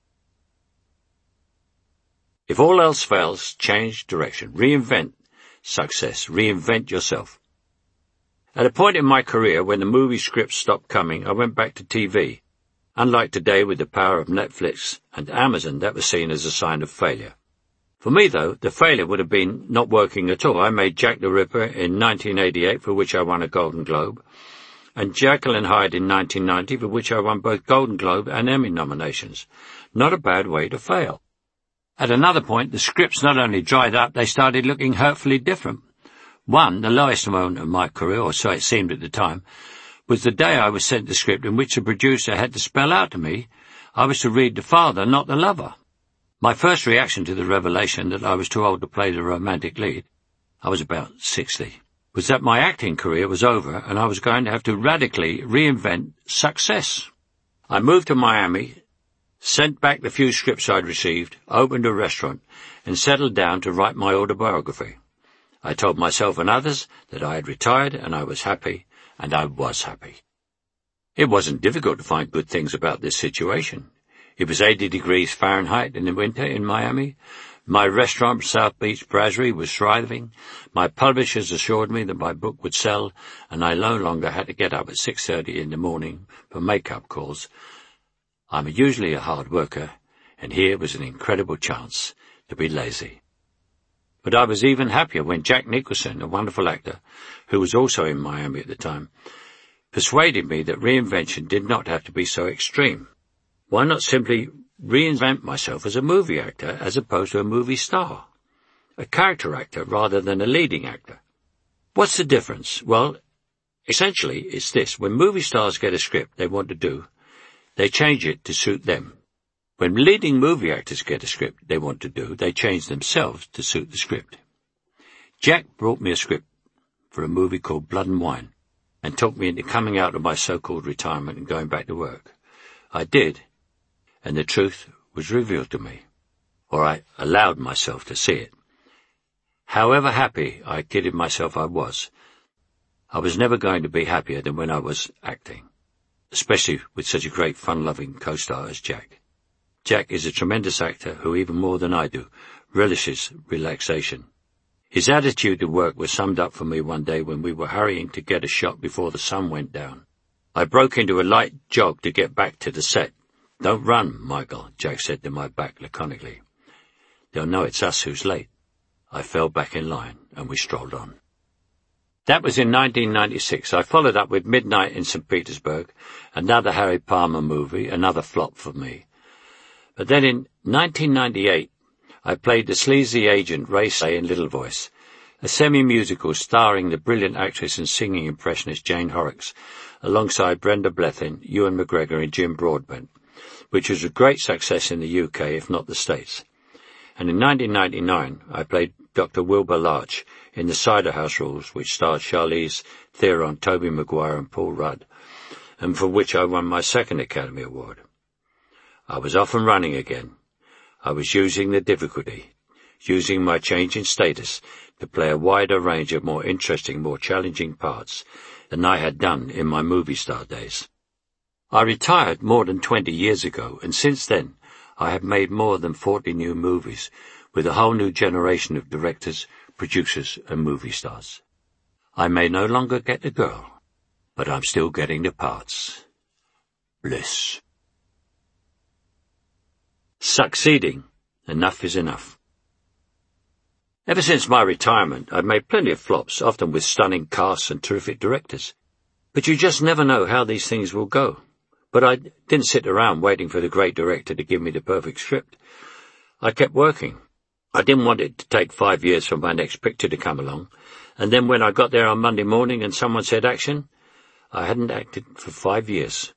Speaker 1: If all else fails, change direction, reinvent success, reinvent yourself. At a point in my career when the movie scripts stopped coming, I went back to TV. Unlike today with the power of Netflix and Amazon, that was seen as a sign of failure. For me, though, the failure would have been not working at all. I made Jack the Ripper in 1988, for which I won a Golden Globe, and Jekyll and Hyde in 1990, for which I won both Golden Globe and Emmy nominations. Not a bad way to fail. At another point, the scripts not only dried up, they started looking hurtfully different. One, the lowest moment of my career, or so it seemed at the time, was the day I was sent the script in which the producer had to spell out to me I was to read the father, not the lover. My first reaction to the revelation that I was too old to play the romantic lead, I was about 60, was that my acting career was over and I was going to have to radically reinvent success. I moved to Miami, sent back the few scripts I'd received, opened a restaurant, and settled down to write my autobiography. I told myself and others that I had retired and I was happy, and I was happy. It wasn't difficult to find good things about this situation. It was 80 degrees Fahrenheit in the winter in Miami. My restaurant, South Beach Brasserie, was thriving. My publishers assured me that my book would sell, and I no longer had to get up at 6:30 in the morning for make-up calls. I'm usually a hard worker, and here was an incredible chance to be lazy. But I was even happier when Jack Nicholson, a wonderful actor, who was also in Miami at the time, persuaded me that reinvention did not have to be so extreme. Why not simply reinvent myself as a movie actor as opposed to a movie star? A character actor rather than a leading actor. What's the difference? Well, essentially it's this. When movie stars get a script they want to do, they change it to suit them. When leading movie actors get a script they want to do, they change themselves to suit the script. Jack brought me a script for a movie called Blood and Wine and talked me into coming out of my so-called retirement and going back to work. I did, and the truth was revealed to me, or I allowed myself to see it. However happy I kidded myself I was never going to be happier than when I was acting, especially with such a great fun-loving co-star as Jack. Jack is a tremendous actor who, even more than I do, relishes relaxation. His attitude to work was summed up for me one day when we were hurrying to get a shot before the sun went down. I broke into a light jog to get back to the set. "Don't run, Michael," Jack said to my back laconically. "They'll know it's us who's late." I fell back in line, and we strolled on. That was in 1996. I followed up with Midnight in St. Petersburg, another Harry Palmer movie, another flop for me. But then in 1998, I played the sleazy agent Ray Say in Little Voice, a semi-musical starring the brilliant actress and singing impressionist Jane Horrocks, alongside Brenda Blethyn, Ewan McGregor and Jim Broadbent, which was a great success in the UK, if not the States. And in 1999, I played Dr. Wilbur Larch in The Cider House Rules, which starred Charlize Theron, Tobey Maguire and Paul Rudd, and for which I won my second Academy Award. I was off and running again. I was using the difficulty, using my change in status to play a wider range of more interesting, more challenging parts than I had done in my movie star days. I retired more than 20 years ago, and since then I have made more than 40 new movies with a whole new generation of directors, producers and movie stars. I may no longer get the girl, but I'm still getting the parts. Bliss. Succeeding. Enough is enough. Ever since my retirement, I've made plenty of flops, often with stunning casts and terrific directors. But you just never know how these things will go. But I didn't sit around waiting for the great director to give me the perfect script. I kept working. I didn't want it to take 5 years for my next picture to come along, and then when I got there on Monday morning and someone said action, I hadn't acted for 5 years.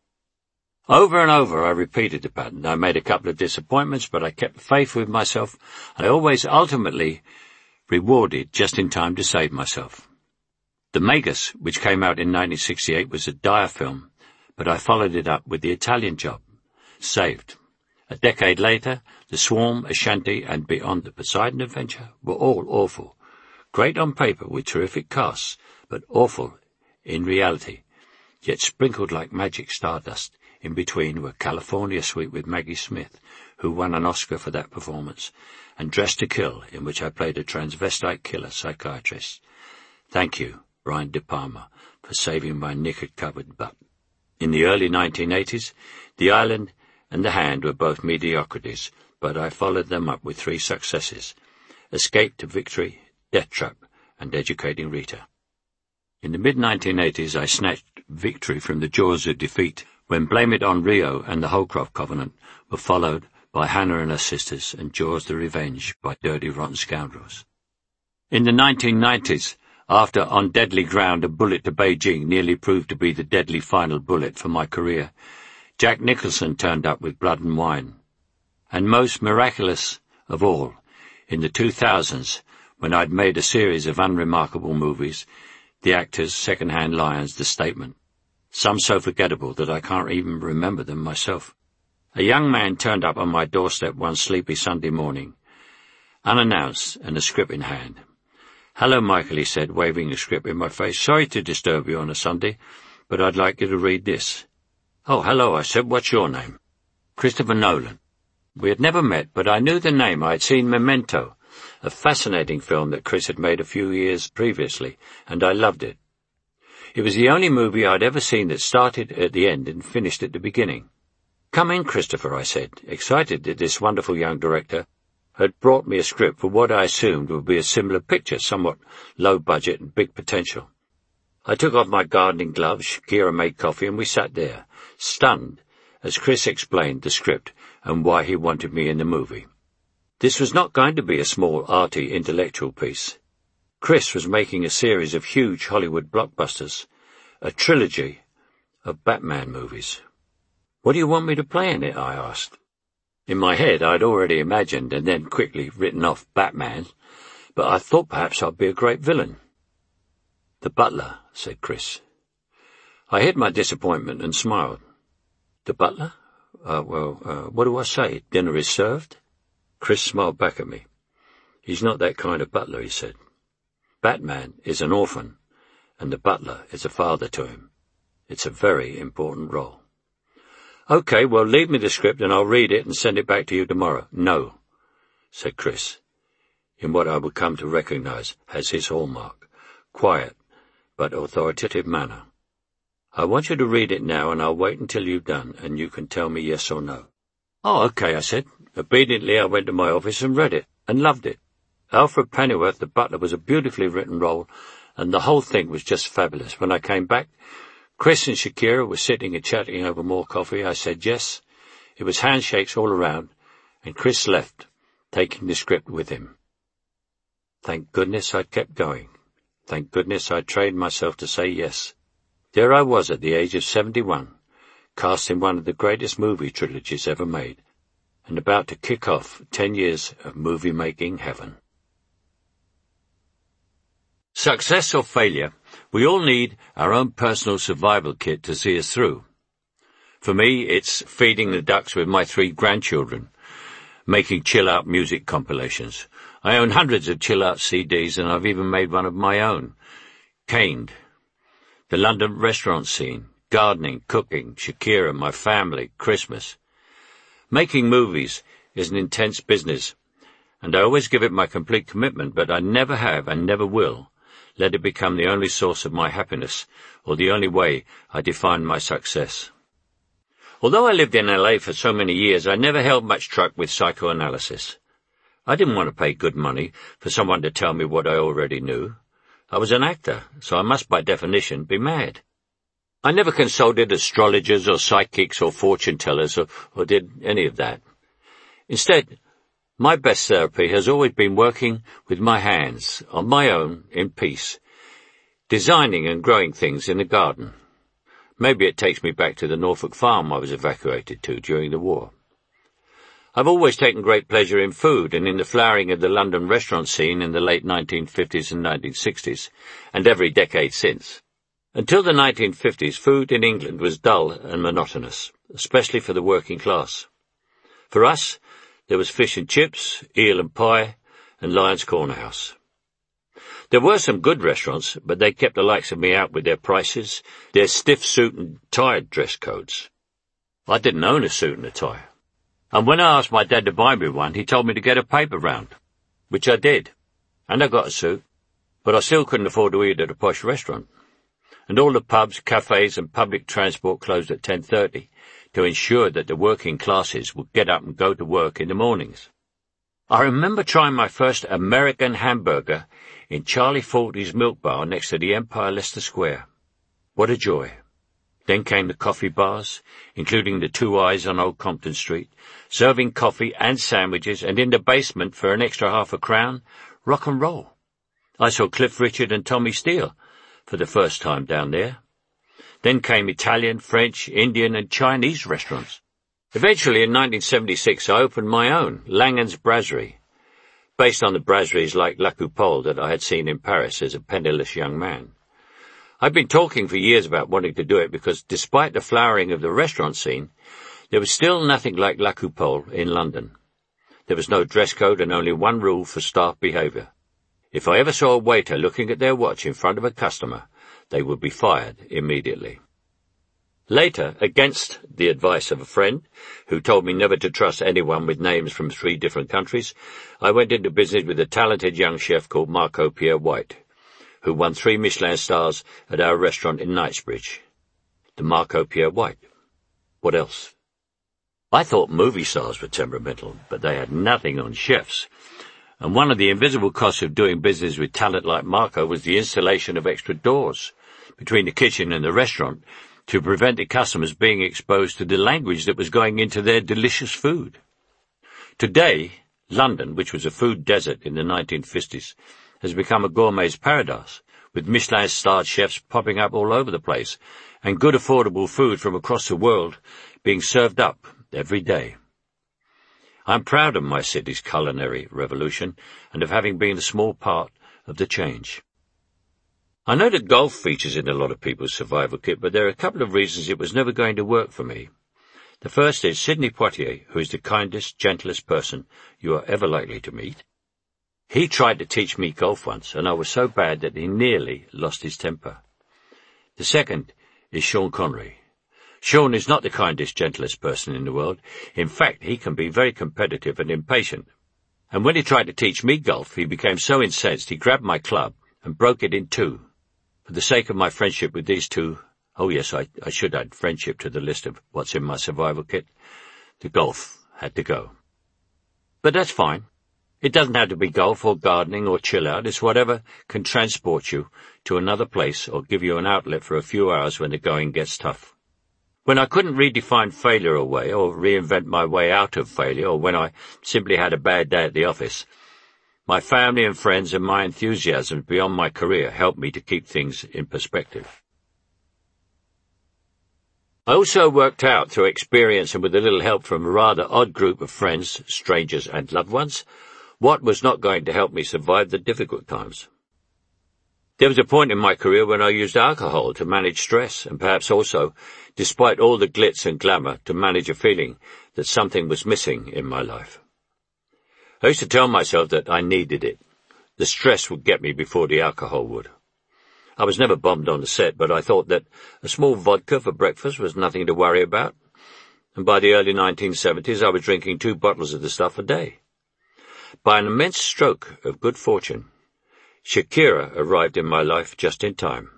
Speaker 1: Over and over I repeated the pattern. I made a couple of disappointments, but I kept faith with myself. I always ultimately rewarded just in time to save myself. The Magus, which came out in 1968, was a dire film, but I followed it up with The Italian Job, Saved. A decade later, The Swarm, Ashanti, and Beyond the Poseidon Adventure were all awful. Great on paper with terrific casts, but awful in reality, yet sprinkled like magic stardust. In between were California Suite with Maggie Smith, who won an Oscar for that performance, and Dressed to Kill, in which I played a transvestite killer psychiatrist. Thank you, Brian De Palma, for saving my knicker-covered butt. In the early 1980s, The Island and The Hand were both mediocrities, but I followed them up with 3 successes: Escape to Victory, Death Trap, and Educating Rita. In the mid-1980s, I snatched victory from the jaws of defeat when Blame It on Rio and the Holcroft Covenant were followed by Hannah and Her Sisters and Jaws the Revenge by Dirty Rotten Scoundrels. In the 1990s, after On Deadly Ground, A Bullet to Beijing nearly proved to be the deadly final bullet for my career, Jack Nicholson turned up with Blood and Wine. And most miraculous of all, in the 2000s, when I'd made a series of unremarkable movies, The Actors, Second-Hand Lions, The Statement, some so forgettable that I can't even remember them myself. A young man turned up on my doorstep one sleepy Sunday morning, unannounced and a script in hand. "Hello, Michael," he said, waving a script in my face. "Sorry to disturb you on a Sunday, but I'd like you to read this." "Oh, hello," I said. "What's your name?" "Christopher Nolan." We had never met, but I knew the name. I had seen Memento, a fascinating film that Chris had made a few years previously, and I loved it. It was the only movie I'd ever seen that started at the end and finished at the beginning. "Come in, Christopher," I said, excited that this wonderful young director, had brought me a script for what I assumed would be a similar picture, somewhat low budget and big potential. I took off my gardening gloves, Shakira made coffee, and we sat there, stunned, as Chris explained the script and why he wanted me in the movie. This was not going to be a small, arty, intellectual piece. Chris was making a series of huge Hollywood blockbusters, a trilogy of Batman movies. "What do you want me to play in it?" I asked. In my head, I'd already imagined and then quickly written off Batman, but I thought perhaps I'd be a great villain. "The butler," said Chris. I hid my disappointment and smiled. "The butler? What do I say? Dinner is served?" Chris smiled back at me. "He's not that kind of butler," he said. "Batman is an orphan, and the butler is a father to him. It's a very important role." "Okay, well, leave me the script and I'll read it and send it back to you tomorrow." "No," said Chris, in what I would come to recognize as his hallmark, quiet but authoritative manner. "I want you to read it now, and I'll wait until you've done, and you can tell me yes or no." "Oh, okay," I said. Obediently, I went to my office and read it, and loved it. Alfred Pennyworth, the butler, was a beautifully written role, and the whole thing was just fabulous. When I came back, Chris and Shakira were sitting and chatting over more coffee. I said yes. It was handshakes all around, and Chris left, taking the script with him. Thank goodness I'd kept going. Thank goodness I'd trained myself to say yes. There I was at the age of 71, cast in one of the greatest movie trilogies ever made, and about to kick off 10 years of movie-making heaven. Success or failure, we all need our own personal survival kit to see us through. For me, it's feeding the ducks with my 3 grandchildren, making chill-out music compilations. I own hundreds of chill-out CDs, and I've even made one of my own. Caned. The London restaurant scene, gardening, cooking, Shakira, my family, Christmas. Making movies is an intense business, and I always give it my complete commitment, but I never have and never will let it become the only source of my happiness or the only way I define my success. Although I lived in LA for so many years, I never held much truck with psychoanalysis. I didn't want to pay good money for someone to tell me what I already knew. I was an actor, so I must by definition be mad. I never consulted astrologers or psychics or fortune-tellers or did any of that. Instead, my best therapy has always been working with my hands, on my own, in peace, designing and growing things in the garden. Maybe it takes me back to the Norfolk farm I was evacuated to during the war. I've always taken great pleasure in food and in the flowering of the London restaurant scene in the late 1950s and 1960s, and every decade since. Until the 1950s, food in England was dull and monotonous, especially for the working class. For us, there was fish and chips, eel and pie, and Lyons Corner House. There were some good restaurants, but they kept the likes of me out with their prices, their stiff suit and tie dress codes. I didn't own a suit and a tie. And when I asked my dad to buy me one, he told me to get a paper round, which I did. And I got a suit, but I still couldn't afford to eat at a posh restaurant. And all the pubs, cafes and public transport closed at 10:30 to ensure that the working classes would get up and go to work in the mornings. I remember trying my first American hamburger in Charlie Forty's Milk Bar next to the Empire Leicester Square. What a joy. Then came the coffee bars, including the Two Eyes on Old Compton Street, serving coffee and sandwiches, and in the basement, for an extra £0.50, rock and roll. I saw Cliff Richard and Tommy Steele for the first time down there. Then came Italian, French, Indian and Chinese restaurants. Eventually, in 1976, I opened my own, Langen's Brasserie, based on the brasseries like La Coupole that I had seen in Paris as a penniless young man. I'd been talking for years about wanting to do it because, despite the flowering of the restaurant scene, there was still nothing like La Coupole in London. There was no dress code and only one rule for staff behaviour. If I ever saw a waiter looking at their watch in front of a customer, they would be fired immediately. Later, against the advice of a friend who told me never to trust anyone with names from 3 different countries, I went into business with a talented young chef called Marco Pierre White, who won 3 Michelin stars at our restaurant in Knightsbridge. The Marco Pierre White. What else? I thought movie stars were temperamental, but they had nothing on chefs. And one of the invisible costs of doing business with talent like Marco was the installation of extra doors between the kitchen and the restaurant to prevent the customers being exposed to the language that was going into their delicious food. Today, London, which was a food desert in the 1950s, has become a gourmet's paradise, with Michelin-starred chefs popping up all over the place, and good affordable food from across the world being served up every day. I'm proud of my city's culinary revolution and of having been a small part of the change. I know that golf features in a lot of people's survival kit, but there are a couple of reasons it was never going to work for me. The first is Sidney Poitier, who is the kindest, gentlest person you are ever likely to meet. He tried to teach me golf once, and I was so bad that he nearly lost his temper. The second is Sean Connery. Sean is not the kindest, gentlest person in the world. In fact, he can be very competitive and impatient. And when he tried to teach me golf, he became so incensed he grabbed my club and broke it in two. For the sake of my friendship with these two, oh yes, I should add friendship to the list of what's in my survival kit, the golf had to go. But that's fine. It doesn't have to be golf or gardening or chill out. It's whatever can transport you to another place or give you an outlet for a few hours when the going gets tough. When I couldn't redefine failure away or reinvent my way out of failure, or when I simply had a bad day at the office, my family and friends and my enthusiasm beyond my career helped me to keep things in perspective. I also worked out through experience and with a little help from a rather odd group of friends, strangers and loved ones, what was not going to help me survive the difficult times. There was a point in my career when I used alcohol to manage stress, and perhaps also, despite all the glitz and glamour, to manage a feeling that something was missing in my life. I used to tell myself that I needed it. The stress would get me before the alcohol would. I was never bombed on the set, but I thought that a small vodka for breakfast was nothing to worry about, and by the early 1970s I was drinking 2 bottles of the stuff a day. By an immense stroke of good fortune, Shakira arrived in my life just in time.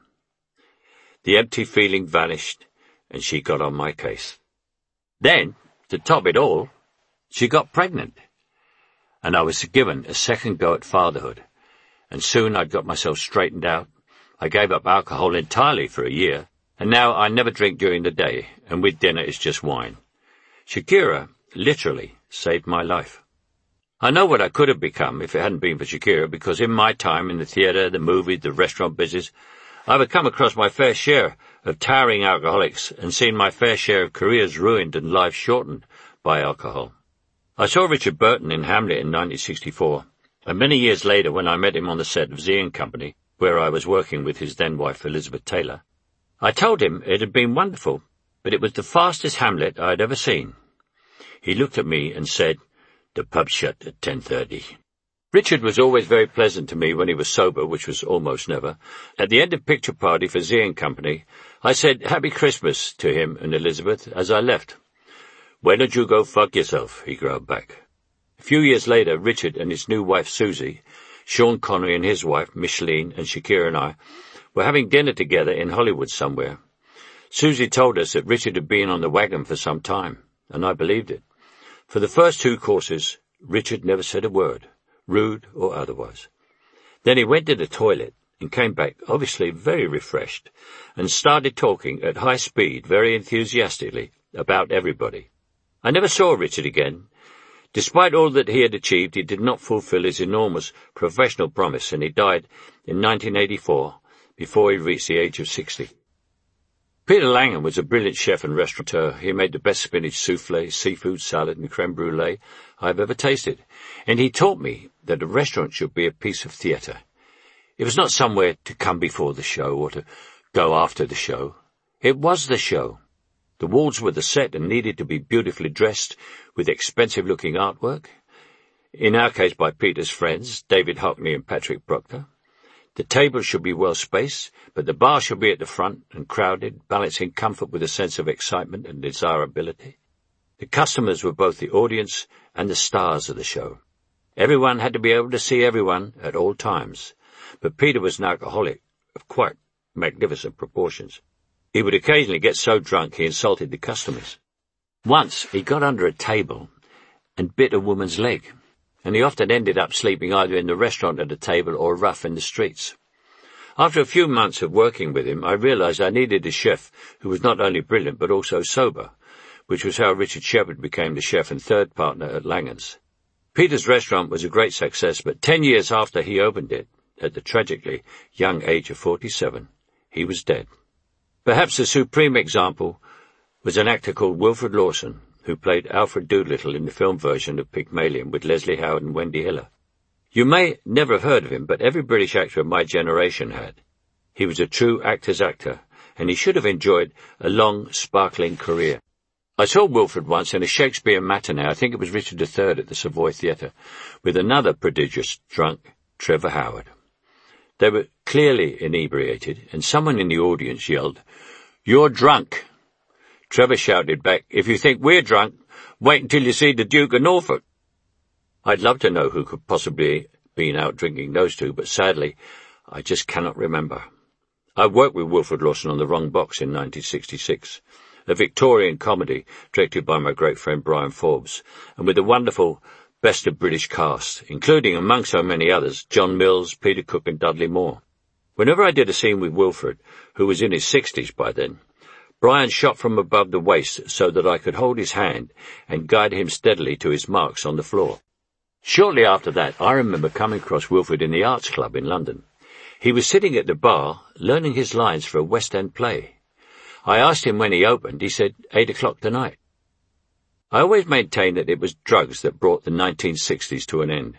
Speaker 1: The empty feeling vanished, and she got on my case. Then, to top it all, she got pregnant, and I was given a second go at fatherhood, and soon I'd got myself straightened out. I gave up alcohol entirely for a year, and now I never drink during the day, and with dinner it's just wine. Shakira literally saved my life. I know what I could have become if it hadn't been for Shakira, because in my time in the theatre, the movies, the restaurant business, I've come across my fair share of towering alcoholics and seen my fair share of careers ruined and lives shortened by alcohol. I saw Richard Burton in Hamlet in 1964, and many years later when I met him on the set of Z & Company, where I was working with his then-wife Elizabeth Taylor, I told him it had been wonderful, but it was the fastest Hamlet I had ever seen. He looked at me and said, "The pub shut at 10:30. Richard was always very pleasant to me when he was sober, which was almost never. At the end of picture party for Z & Company, I said Happy Christmas to him and Elizabeth as I left. "Why don't you go fuck yourself?" he growled back. A few years later, Richard and his new wife Susie, Sean Connery and his wife Micheline, and Shakira and I were having dinner together in Hollywood somewhere. Susie told us that Richard had been on the wagon for some time, and I believed it. For the first 2 courses, Richard never said a word, rude or otherwise. Then he went to the toilet and came back, obviously very refreshed, and started talking at high speed, very enthusiastically, about everybody. I never saw Richard again. Despite all that he had achieved, he did not fulfill his enormous professional promise, and he died in 1984, before he reached the age of 60. Peter Langham was a brilliant chef and restaurateur. He made the best spinach soufflé, seafood salad, and creme brulee I've ever tasted, and he taught me that a restaurant should be a piece of theatre. It was not somewhere to come before the show or to go after the show. It was the show. The walls were the set and needed to be beautifully dressed with expensive-looking artwork, in our case by Peter's friends, David Hockney and Patrick Proctor. The table should be well spaced, but the bar should be at the front and crowded, balancing comfort with a sense of excitement and desirability. The customers were both the audience and the stars of the show. Everyone had to be able to see everyone at all times, but Peter was an alcoholic of quite magnificent proportions. He would occasionally get so drunk he insulted the customers. Once he got under a table and bit a woman's leg, and he often ended up sleeping either in the restaurant at a table or rough in the streets. After a few months of working with him, I realized I needed a chef who was not only brilliant but also sober, which was how Richard Shepherd became the chef and third partner at Langan's. Peter's restaurant was a great success, but 10 years after he opened it, at the tragically young age of 47, he was dead. Perhaps the supreme example was an actor called Wilfrid Lawson, who played Alfred Doolittle in the film version of Pygmalion with Leslie Howard and Wendy Hiller. You may never have heard of him, but every British actor of my generation had. He was a true actor's actor, and he should have enjoyed a long, sparkling career. I saw Wilfrid once in a Shakespeare matinee, I think it was Richard III at the Savoy Theatre, with another prodigious drunk, Trevor Howard. They were clearly inebriated, and someone in the audience yelled, "You're drunk!" Trevor shouted back, "If you think we're drunk, wait until you see the Duke of Norfolk." I'd love to know who could possibly have been out drinking those two, but sadly, I just cannot remember. I worked with Wilfrid Lawson on The Wrong Box in 1966, a Victorian comedy directed by my great friend Brian Forbes, and with a wonderful best of British cast, including, among so many others, John Mills, Peter Cook and Dudley Moore. Whenever I did a scene with Wilfrid, who was in his 60s by then, Brian shot from above the waist so that I could hold his hand and guide him steadily to his marks on the floor. Shortly after that, I remember coming across Wilfrid in the Arts Club in London. He was sitting at the bar, learning his lines for a West End play. I asked him when he opened. He said, 8 o'clock tonight. I always maintained that it was drugs that brought the 1960s to an end.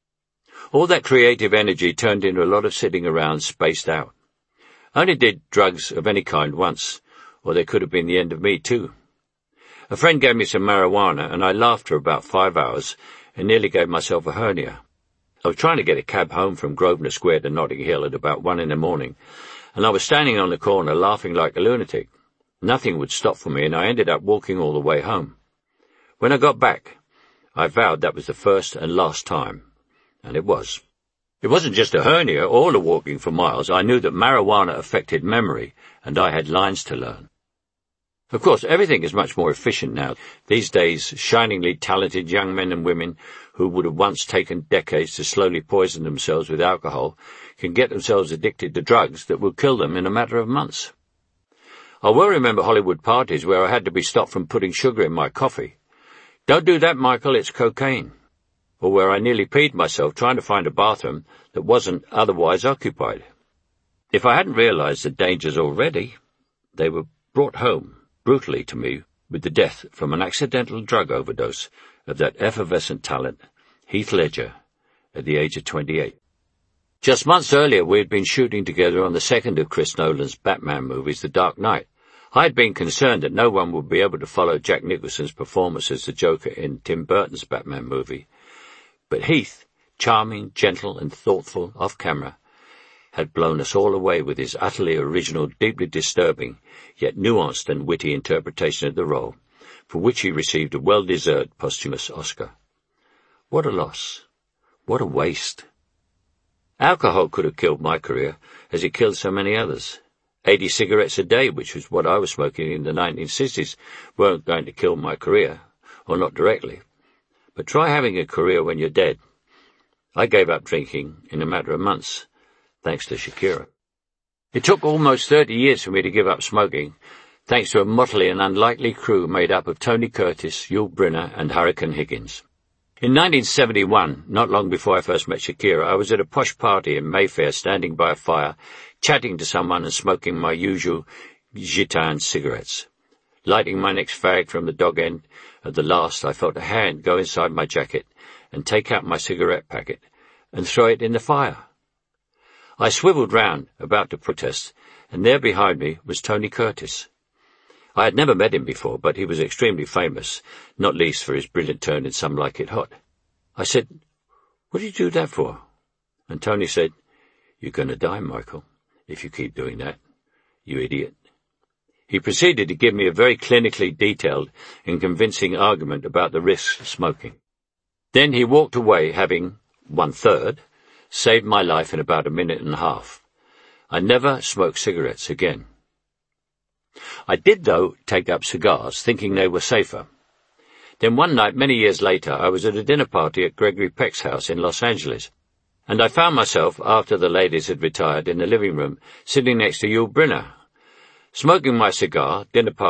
Speaker 1: All that creative energy turned into a lot of sitting around spaced out. I only did drugs of any kind once, or there could have been the end of me too. A friend gave me some marijuana, and I laughed for about 5 hours and nearly gave myself a hernia. I was trying to get a cab home from Grosvenor Square to Notting Hill at about 1 a.m, and I was standing on the corner laughing like a lunatic. Nothing would stop for me, and I ended up walking all the way home. When I got back, I vowed that was the first and last time, and it was. It wasn't just a hernia or the walking for miles. I knew that marijuana affected memory, and I had lines to learn. Of course, everything is much more efficient now. These days, shiningly talented young men and women who would have once taken decades to slowly poison themselves with alcohol can get themselves addicted to drugs that will kill them in a matter of months. I well remember Hollywood parties where I had to be stopped from putting sugar in my coffee. "Don't do that, Michael, it's cocaine." Or where I nearly peed myself trying to find a bathroom that wasn't otherwise occupied. If I hadn't realized the dangers already, they were brought home brutally to me with the death from an accidental drug overdose of that effervescent talent, Heath Ledger, at the age of 28. Just months earlier, we had been shooting together on the second of Chris Nolan's Batman movies, The Dark Knight. I had been concerned that no one would be able to follow Jack Nicholson's performance as the Joker in Tim Burton's Batman movie. But Heath, charming, gentle, and thoughtful off-camera, had blown us all away with his utterly original, deeply disturbing, yet nuanced and witty interpretation of the role, for which he received a well-deserved posthumous Oscar. What a loss. What a waste. Alcohol could have killed my career, as it killed so many others. 80 cigarettes a day, which was what I was smoking in the 1960s, weren't going to kill my career, or not directly. But try having a career when you're dead. I gave up drinking in a matter of months, thanks to Shakira. It took almost 30 years for me to give up smoking, thanks to a motley and unlikely crew made up of Tony Curtis, Yul Brynner, and Hurricane Higgins. In 1971, not long before I first met Shakira, I was at a posh party in Mayfair, standing by a fire, chatting to someone and smoking my usual Gitane cigarettes. Lighting my next fag from the dog end, at the last I felt a hand go inside my jacket and take out my cigarette packet and throw it in the fire. I swivelled round, about to protest, and there behind me was Tony Curtis. I had never met him before, but he was extremely famous, not least for his brilliant turn in Some Like It Hot. I said, "What did you do that for?" And Tony said, "You're going to die, Michael, if you keep doing that, you idiot." He proceeded to give me a very clinically detailed and convincing argument about the risks of smoking. Then he walked away, having, 1/3, saved my life in about a minute and a half. I never smoked cigarettes again. I did, though, take up cigars, thinking they were safer. Then one night, many years later, I was at a dinner party at Gregory Peck's house in Los Angeles, and I found myself, after the ladies had retired, in the living room, sitting next to Yul Brynner, smoking my cigar, dinner party